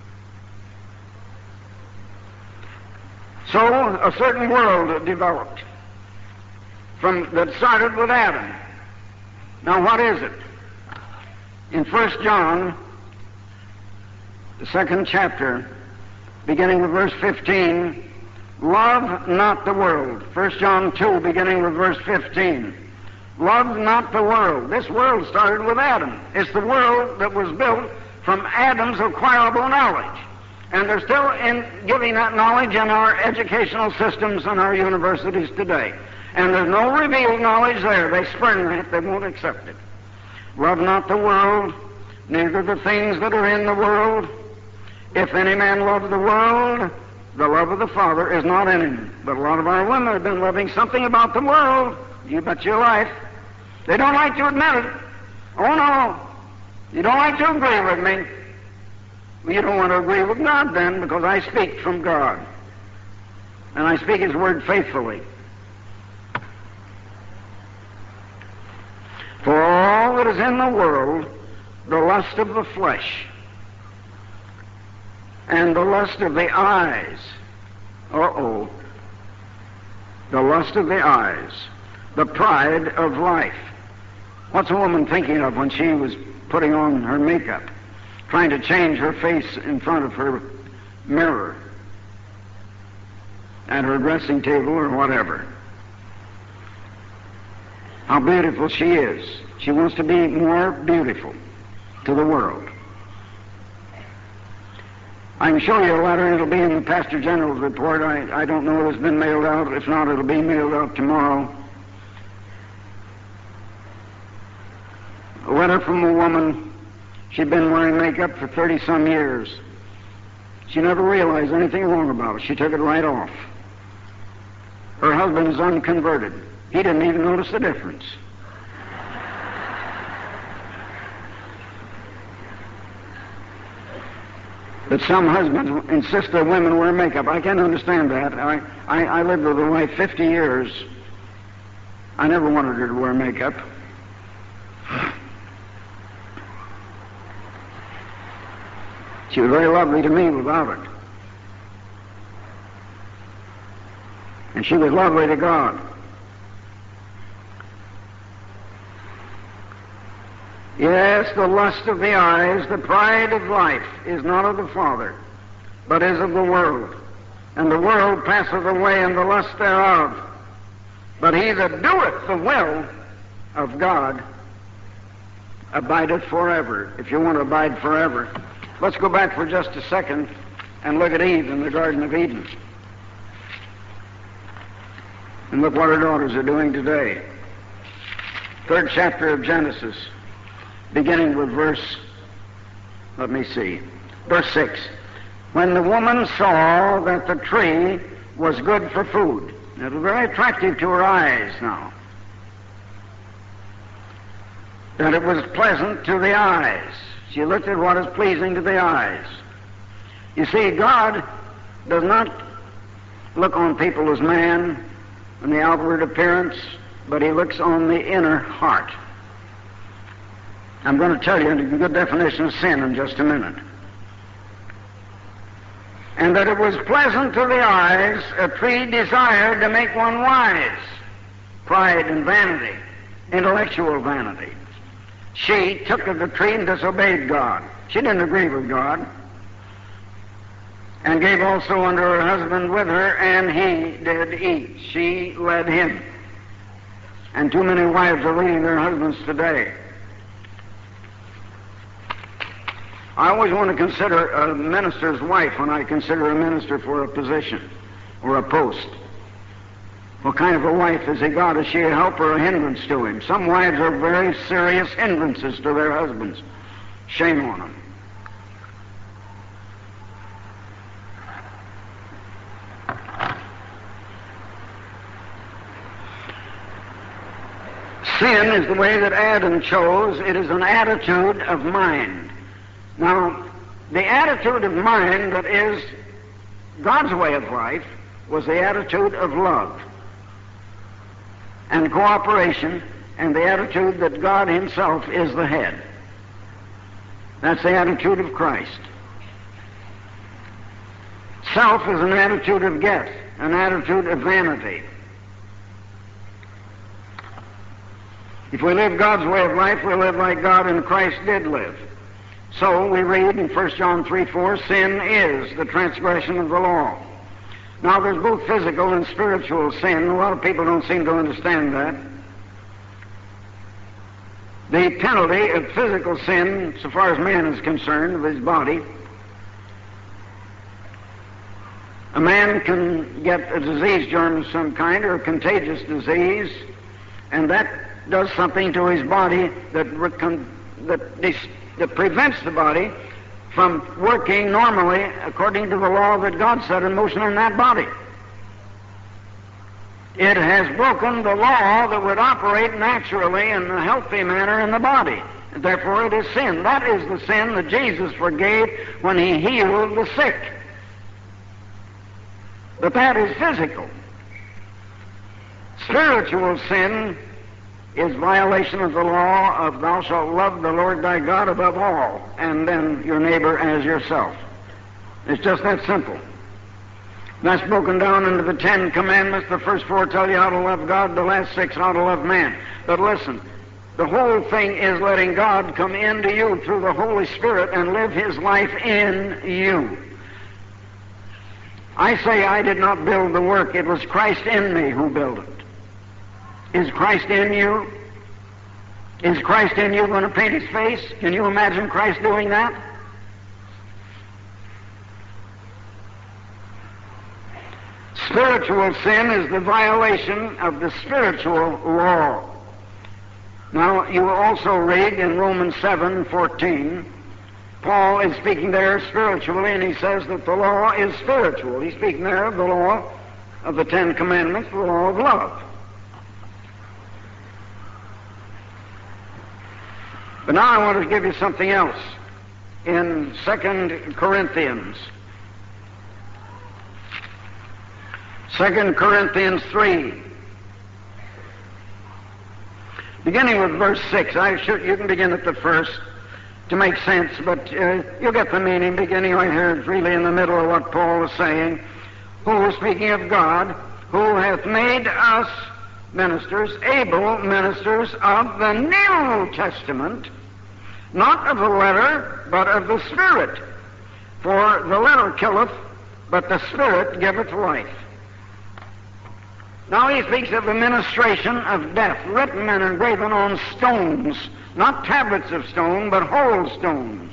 [SPEAKER 1] So a certain world developed from that started with Adam. Now, what is it? In First John, the second chapter, beginning with verse fifteen, love not the world. First John two, beginning with verse fifteen. Love not the world. This world started with Adam. It's the world that was built from Adam's acquirable knowledge. And they're still in giving that knowledge in our educational systems and our universities today. And there's no revealed knowledge there. They spurn it. They won't accept it. Love not the world, neither the things that are in the world. If any man love the world, the love of the Father is not in him. But a lot of our women have been loving something about the world. You bet your life. They don't like to admit it. Oh, no. You don't like to agree with me. Well, you don't want to agree with God then, because I speak from God. And I speak His word faithfully. For all that is in the world, the lust of the flesh, and the lust of the eyes, Uh-oh. The lust of the eyes, the pride of life. What's a woman thinking of when she was putting on her makeup, trying to change her face in front of her mirror at her dressing table or whatever? How beautiful she is. She wants to be more beautiful to the world. I can show you a letter. It'll be in the Pastor General's report. I, I don't know if it's been mailed out. If not, it'll be mailed out tomorrow. A letter from a woman. She'd been wearing makeup for thirty-some years. She never realized anything wrong about it. She took it right off. Her husband is unconverted. He didn't even notice the difference. But some husbands insist that women wear makeup. I can't understand that. I, I, I lived with a wife fifty years. I never wanted her to wear makeup. She was very lovely to me without it. And she was lovely to God. Yes, the lust of the eyes, the pride of life is not of the Father, but is of the world. And the world passeth away, and the lust thereof. But he that doeth the will of God abideth forever. If you want to abide forever. Let's go back for just a second and look at Eve in the Garden of Eden. And look what her daughters are doing today. Third chapter of Genesis, beginning with verse, let me see, verse six. When the woman saw that the tree was good for food, it was very attractive to her eyes now, that it was pleasant to the eyes. She looked at what is pleasing to the eyes. You see, God does not look on people as man and the outward appearance, but he looks on the inner heart. I'm going to tell you a good definition of sin in just a minute. And that it was pleasant to the eyes, a tree desired to make one wise. Pride and vanity, intellectual vanity. She took of the tree and disobeyed God. She didn't agree with God. And gave also unto her husband with her, and he did eat. She led him. And too many wives are leading their husbands today. I always want to consider a minister's wife when I consider a minister for a position or a post. What kind of a wife has he got? Is she a help or a hindrance to him? Some wives are very serious hindrances to their husbands. Shame on them. Sin is the way that Adam chose. It is an attitude of mind. Now, the attitude of mind that is God's way of life was the attitude of love and cooperation, and the attitude that God himself is the head. That's the attitude of Christ. Self is an attitude of get, an attitude of vanity. If we live God's way of life, we live like God and Christ did live. So we read in First John three four, sin is the transgression of the law. Now there's both physical and spiritual sin. A lot of people don't seem to understand that. The penalty of physical sin, so far as man is concerned, of his body, a man can get a disease germ of some kind or a contagious disease, and that does something to his body that, that, that prevents the body from working normally according to the law that God set in motion in that body. It has broken the law that would operate naturally in a healthy manner in the body. And therefore it is sin. That is the sin that Jesus forgave when he healed the sick. But that is physical. Spiritual sin is violation of the law of thou shalt love the Lord thy God above all, and then your neighbor as yourself. It's just that simple. That's broken down into the Ten Commandments. The first four tell you how to love God, the last six how to love man. But listen, the whole thing is letting God come into you through the Holy Spirit and live His life in you. I say I did not build the work. It was Christ in me who built it. Is Christ in you? Is Christ in you going to paint His face? Can you imagine Christ doing that? Spiritual sin is the violation of the spiritual law. Now, you will also read in Romans seven fourteen, Paul is speaking there spiritually, and he says that the law is spiritual. He's speaking there of the law of the Ten Commandments, the law of love. But now I want to give you something else. In Second Corinthians, Second Corinthians three, beginning with verse six. I should, you can begin at the first to make sense, but uh, you'll get the meaning. Beginning right here, it's really in the middle of what Paul is saying. Who, speaking of God, who hath made us ministers, able ministers of the New Testament, not of the letter, but of the Spirit. For the letter killeth, but the Spirit giveth life. Now he speaks of the ministration of death, written and engraven on stones, not tablets of stone, but whole stones.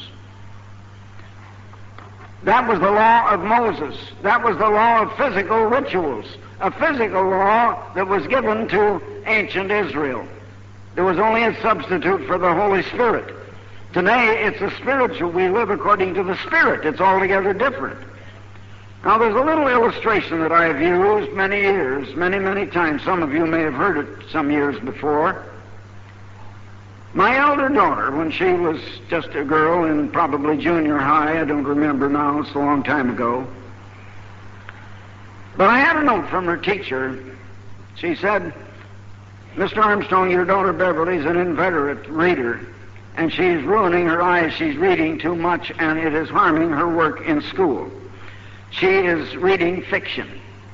[SPEAKER 1] That was the law of Moses. That was the law of physical rituals, a physical law that was given to ancient Israel. There was only a substitute for the Holy Spirit. Today, it's a spiritual. We live according to the Spirit. It's altogether different. Now, there's a little illustration that I have used many years, many, many times. Some of you may have heard it some years before. My elder daughter, when she was just a girl in probably junior high, I don't remember now, it's a long time ago, but I had a note from her teacher. She said, Mister Armstrong, your daughter Beverly's an inveterate reader, and she's ruining her eyes. She's reading too much, and it is harming her work in school. She is reading fiction.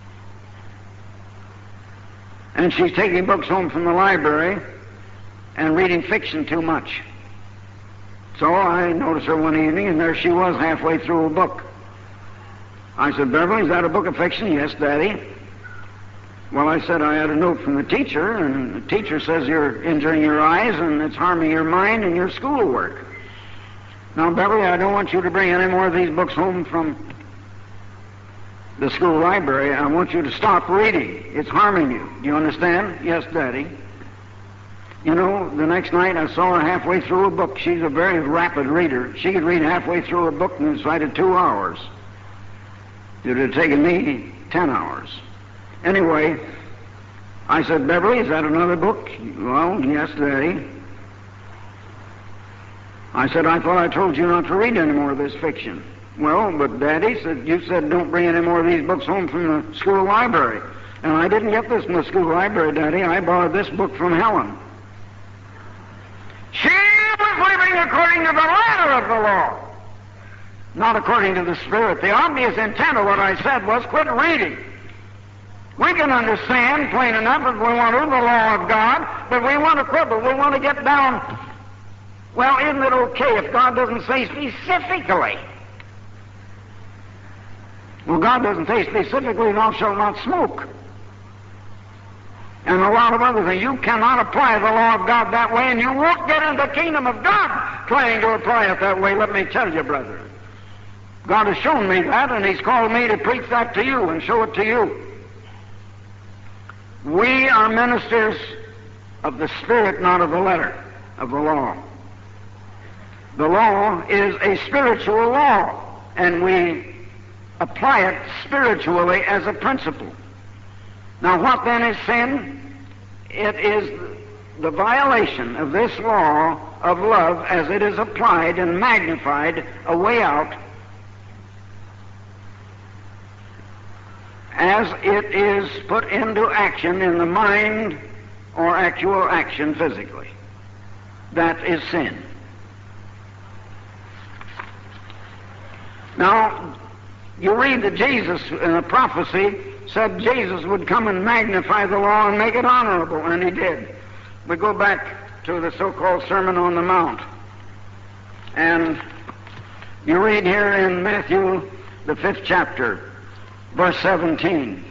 [SPEAKER 1] And she's taking books home from the library and reading fiction too much. So I noticed her one evening, and there she was halfway through a book. I said, Beverly, is that a book of fiction? Yes, Daddy. Well, I said, I had a note from the teacher, and the teacher says you're injuring your eyes and it's harming your mind and your schoolwork. Now, Beverly, I don't want you to bring any more of these books home from the school library. I want you to stop reading. It's harming you. Do you understand? Yes, Daddy. You know, the next night I saw her halfway through a book. She's a very rapid reader. She could read halfway through a book inside of two hours. It would have taken me ten hours. Anyway, I said, Beverly, is that another book? Well, yes, Daddy. I said, I thought I told you not to read any more of this fiction. Well, but Daddy said, you said don't bring any more of these books home from the school library. And I didn't get this from the school library, Daddy. I borrowed this book from Helen. She was living according to the letter of the law, not according to the Spirit. The obvious intent of what I said was quit reading. We can understand plain enough if we want to the law of God, but we want to quibble. We want to get down. Well, isn't it okay if God doesn't say specifically? Well, God doesn't say specifically, thou shalt not smoke. And a lot of other things. You cannot apply the law of God that way, and you won't get into the kingdom of God trying to apply it that way, let me tell you, brother. God has shown me that, and He's called me to preach that to you and show it to you. We are ministers of the Spirit, not of the letter, of the law. The law is a spiritual law, and we apply it spiritually as a principle. Now, what then is sin? It is the violation of this law of love as it is applied and magnified away out, as it is put into action in the mind or actual action physically. That is sin. Now, You read that Jesus, in a prophecy, said Jesus would come and magnify the law and make it honorable, and he did. We go back to the so-called Sermon on the Mount. And you read here in Matthew, the fifth chapter, verse seventeen.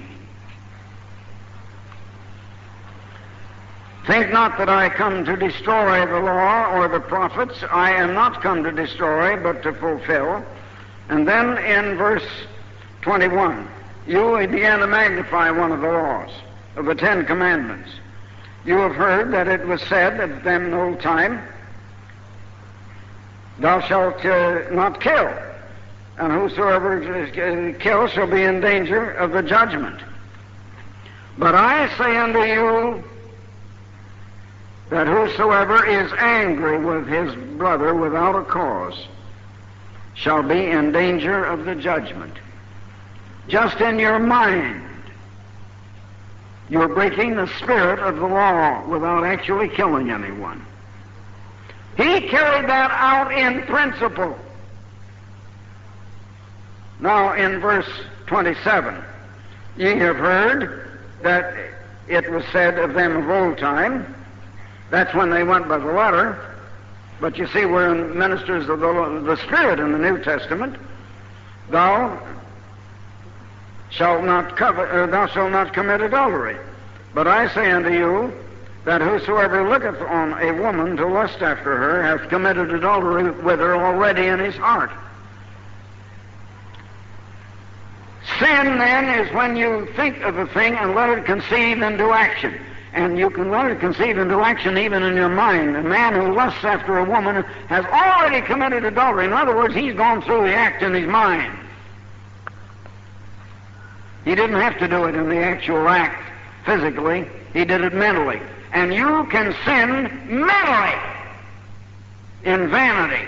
[SPEAKER 1] Think not that I come to destroy the law or the prophets. I am not come to destroy, but to fulfill. And then in verse twenty-one, you began to magnify one of the laws, of the Ten Commandments. You have heard that it was said of them in old time, thou shalt uh, not kill, and whosoever uh, kills shall be in danger of the judgment. But I say unto you that whosoever is angry with his brother without a cause shall be in danger of the judgment. Just in your mind, you're breaking the spirit of the law without actually killing anyone. He carried that out in principle. Now in verse twenty-seven, ye have heard that it was said of them of old time. That's when they went by the letter. But you see, we're in ministers of the, the Spirit in the New Testament. Thou shalt not covet, uh, thou shalt not commit adultery. But I say unto you that whosoever looketh on a woman to lust after her hath committed adultery with her already in his heart. Sin, then, is when you think of a thing and let it conceive into action. And you can let it conceive into action even in your mind. A man who lusts after a woman has already committed adultery. In other words, he's gone through the act in his mind. He didn't have to do it in the actual act physically. He did it mentally. And you can sin mentally in vanity.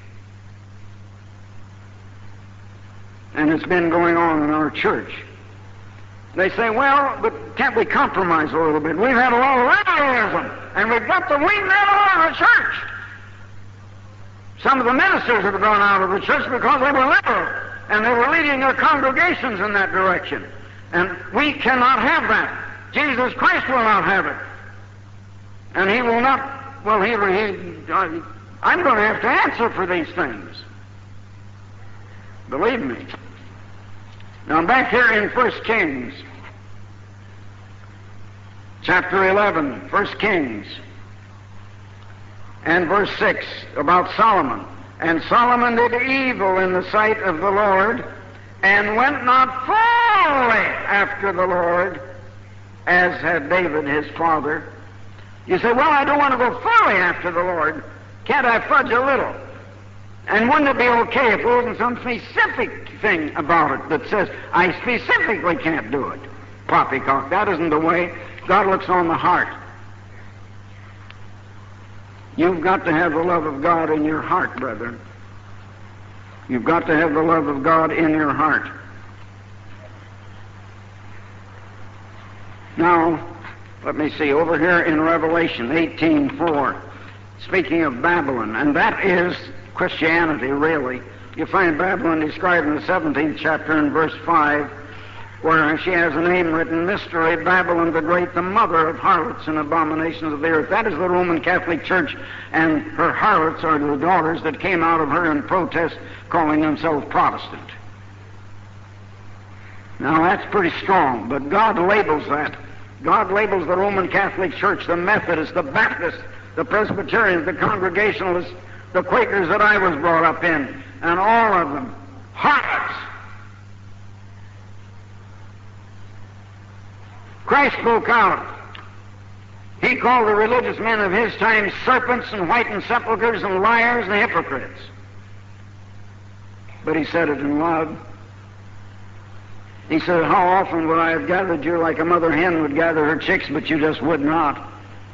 [SPEAKER 1] And it's been going on in our church. They say, well, but can't we compromise a little bit? We've had a lot of liberalism, and we've got to wean that out of the church. Some of the ministers have gone out of the church because they were liberal, and they were leading their congregations in that direction. And we cannot have that. Jesus Christ will not have it. And he will not, well, he, he uh, I'm going to have to answer for these things. Believe me. Now back here in First Kings, chapter eleven, First Kings, and verse six, about Solomon. And Solomon did evil in the sight of the Lord, and went not fully after the Lord, as had David his father. You say, well, I don't want to go fully after the Lord. Can't I fudge a little? And wouldn't it be okay if there wasn't some specific thing about it that says, I specifically can't do it? Poppycock, that isn't the way. God looks on the heart. You've got to have the love of God in your heart, brethren. You've got to have the love of God in your heart. Now, let me see, over here in Revelation eighteen four, speaking of Babylon, and that is Christianity, really. You find Babylon described in the seventeenth chapter in verse five, where she has a name written, Mystery, Babylon the Great, the mother of harlots and abominations of the earth. That is the Roman Catholic Church, and her harlots are the daughters that came out of her in protest, calling themselves Protestant. Now that's pretty strong, but God labels that. God labels the Roman Catholic Church, the Methodists, the Baptists, the Presbyterians, the Congregationalists, the Quakers that I was brought up in, and all of them, harlots. Christ spoke out. He called the religious men of his time serpents and whitened sepulchres and liars and hypocrites. But he said it in love. He said, how often would I have gathered you like a mother hen would gather her chicks, but you just would not.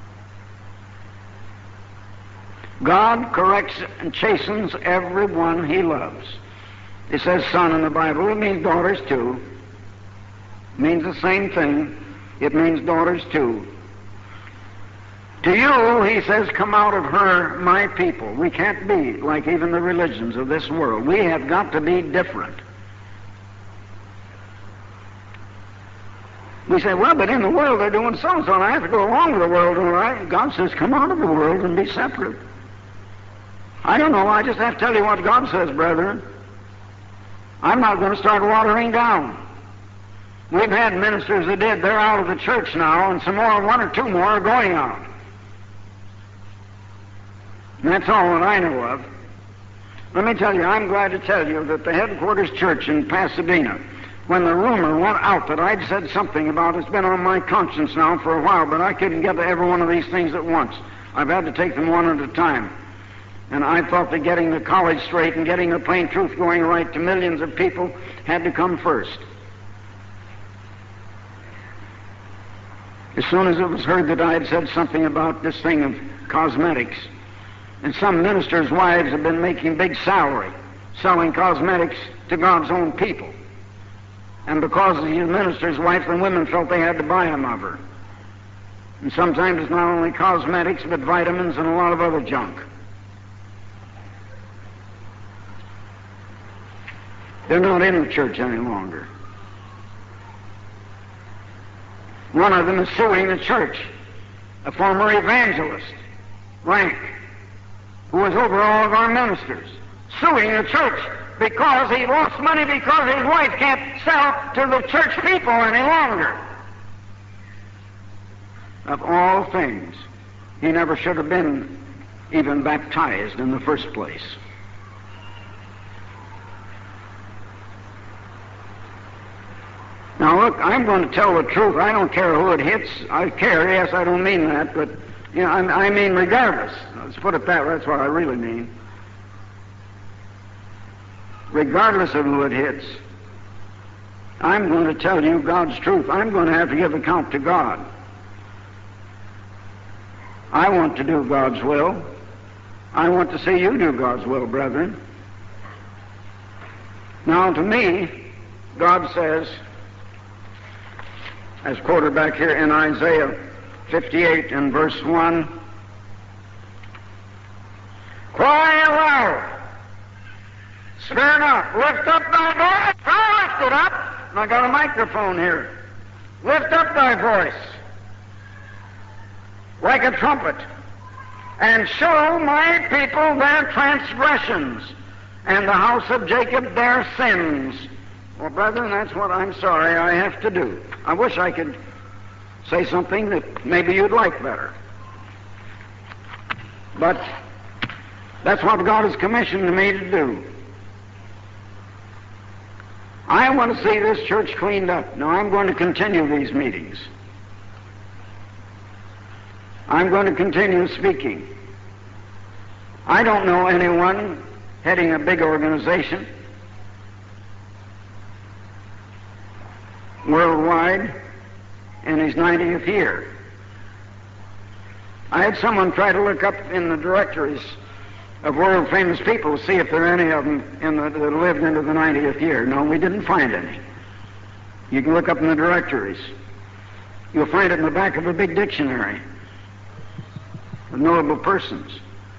[SPEAKER 1] God corrects and chastens every one he loves. It says son in the Bible. It means daughters too. It means the same thing. It means daughters too. To you, he says, come out of her, my people. We can't be like even the religions of this world. We have got to be different. We say, well, but in the world they're doing so-and-so, and I have to go along with the world, all right? God says, come out of the world and be separate. I don't know. I just have to tell you what God says, brethren. I'm not going to start watering down. We've had ministers that did. They're out of the church now, and some more, one or two more are going out. And that's all that I know of. Let me tell you, I'm glad to tell you that the headquarters church in Pasadena, when the rumor went out that I'd said something about it, it's been on my conscience now for a while, but I couldn't get to every one of these things at once. I've had to take them one at a time. And I thought that getting the college straight and getting the plain truth going right to millions of people had to come first. As soon as it was heard that I had said something about this thing of cosmetics, and some ministers' wives have been making big salary selling cosmetics to God's own people. And because of these ministers' wives, the women felt they had to buy them of her. And sometimes it's not only cosmetics, but vitamins and a lot of other junk. They're not in the church any longer. One of them is suing the church, a former evangelist, Rank, who was over all of our ministers, suing the church because he lost money because his wife can't sell to the church people any longer. Of all things, he never should have been even baptized in the first place. Now look, I'm going to tell the truth. I don't care who it hits. I care, yes, I don't mean that, but you know, I, I mean regardless. Let's put it that way, that's what I really mean. Regardless of who it hits, I'm going to tell you God's truth. I'm going to have to give account to God. I want to do God's will. I want to see you do God's will, brethren. Now to me, God says, as quoted back here in Isaiah fifty-eight and verse one, cry aloud, spare not, lift up thy voice. I lift it up, and I got a microphone here. Lift up thy voice like a trumpet, and show my people their transgressions, and the house of Jacob their sins. Well, brethren, that's what I'm sorry I have to do. I wish I could say something that maybe you'd like better. But that's what God has commissioned me to do. I want to see this church cleaned up. Now, I'm going to continue these meetings. I'm going to continue speaking. I don't know anyone heading a big organization worldwide in his ninetieth year. I had someone try to look up in the directories of world-famous people to see if there are any of them in the, that lived into the ninetieth year. No, we didn't find any. You can look up in the directories. You'll find it in the back of a big dictionary of notable persons.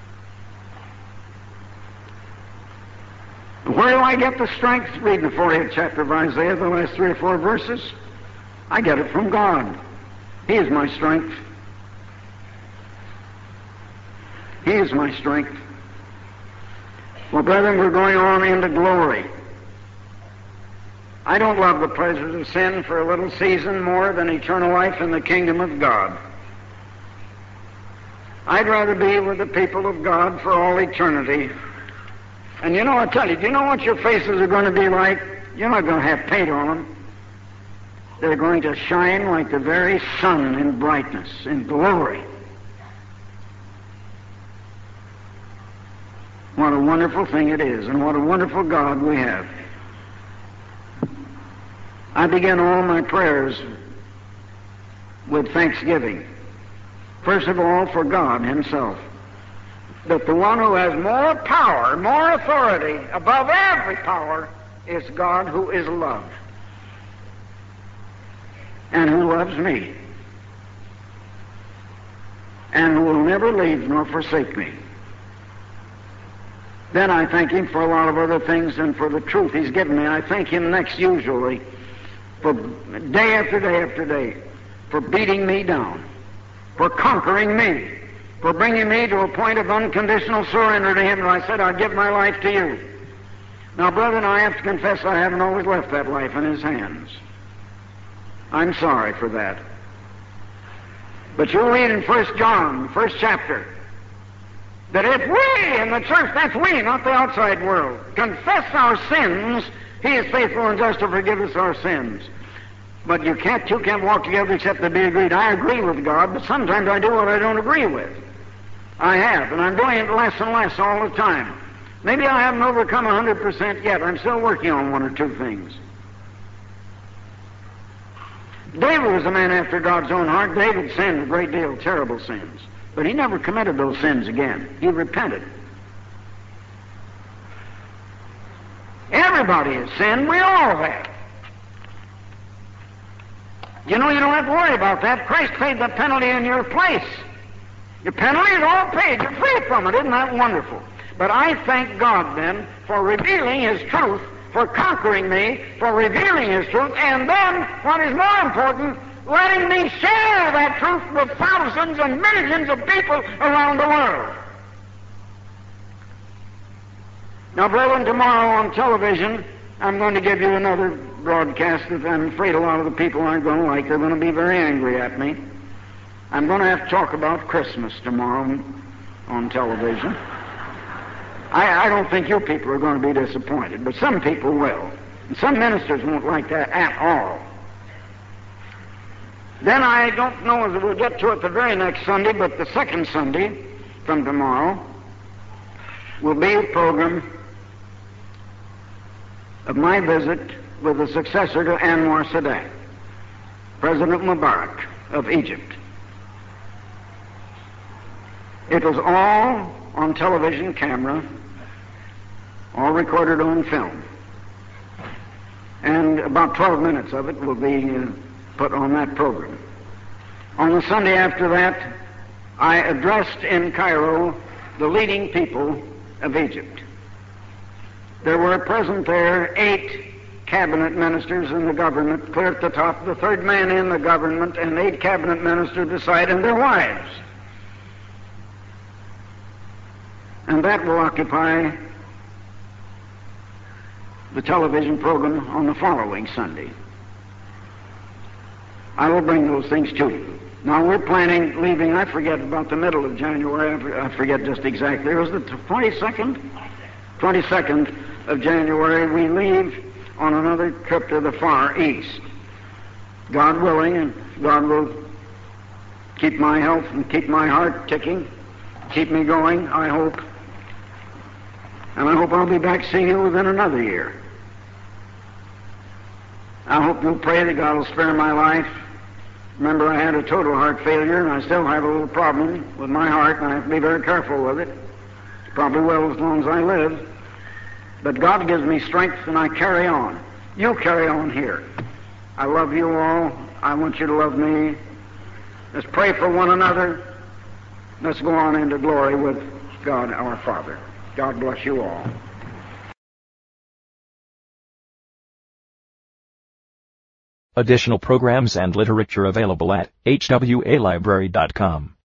[SPEAKER 1] Where do I get the strength? Read the fortieth chapter of Isaiah, the last three or four verses. I get it from God. He is my strength. He is my strength. Well, brethren, we're going on into glory. I don't love the pleasures of sin for a little season more than eternal life in the kingdom of God. I'd rather be with the people of God for all eternity. And you know, I tell you, do you know what your faces are going to be like? You're not going to have paint on them. They're going to shine like the very sun in brightness, in glory. What a wonderful thing it is, and what a wonderful God we have. I begin all my prayers with thanksgiving. First of all, for God Himself. That the one who has more power, more authority above every power is God, who is love, and who loves me, and who will never leave nor forsake me. Then I thank Him for a lot of other things and for the truth He's given me. I thank Him next usually for day after day after day, for beating me down, for conquering me, for bringing me to a point of unconditional surrender to Him. And I said, I'll give my life to you. Now, brethren, I have to confess I haven't always left that life in His hands. I'm sorry for that. But you'll read in First John, first chapter, that if we in the church, that's we, not the outside world, confess our sins, He is faithful and just to forgive us our sins. But you can't, two can't walk together except to be agreed. I agree with God, but sometimes I do what I don't agree with. I have, and I'm doing it less and less all the time. Maybe I haven't overcome one hundred percent yet. I'm still working on one or two things. David was a man after God's own heart. David sinned a great deal, terrible sins. But he never committed those sins again. He repented. Everybody has sinned. We all have. You know, you don't have to worry about that. Christ paid the penalty in your place. Your penalty is all paid. You're free from it. Isn't that wonderful? But I thank God then for revealing His truth, for conquering me, for revealing His truth, and then, what is more important, letting me share that truth with thousands and millions of people around the world. Now, brethren, tomorrow on television, I'm going to give you another broadcast that I'm afraid a lot of the people aren't going to like. They're going to be very angry at me. I'm going to have to talk about Christmas tomorrow on television. I, I don't think you people are going to be disappointed, but some people will. And some ministers won't like that at all. Then I don't know if we'll get to it the very next Sunday, but the second Sunday from tomorrow will be a program of my visit with the successor to Anwar Sadat, President Mubarak of Egypt. It was all on television camera, all recorded on film. And about twelve minutes of it will be uh, put on that program. On the Sunday after that, I addressed in Cairo the leading people of Egypt. There were present there eight cabinet ministers in the government, clear at the top, the third man in the government, and eight cabinet ministers beside, and their wives. And that will occupy the television program on the following Sunday. I will bring those things to you. Now, we're planning leaving, I forget, about the middle of January. I forget just exactly. It was the twenty-second? twenty-second of January. We leave on another trip to the Far East. God willing, and God will keep my health and keep my heart ticking, keep me going, I hope. And I hope I'll be back seeing you within another year. I hope you'll pray that God will spare my life. Remember, I had a total heart failure, and I still have a little problem with my heart, and I have to be very careful with it. Probably will as long as I live. But God gives me strength, and I carry on. You carry on here. I love you all. I want you to love me. Let's pray for one another. Let's go on into glory with God our Father. God bless you all.
[SPEAKER 2] Additional programs and literature available at H W A library dot com.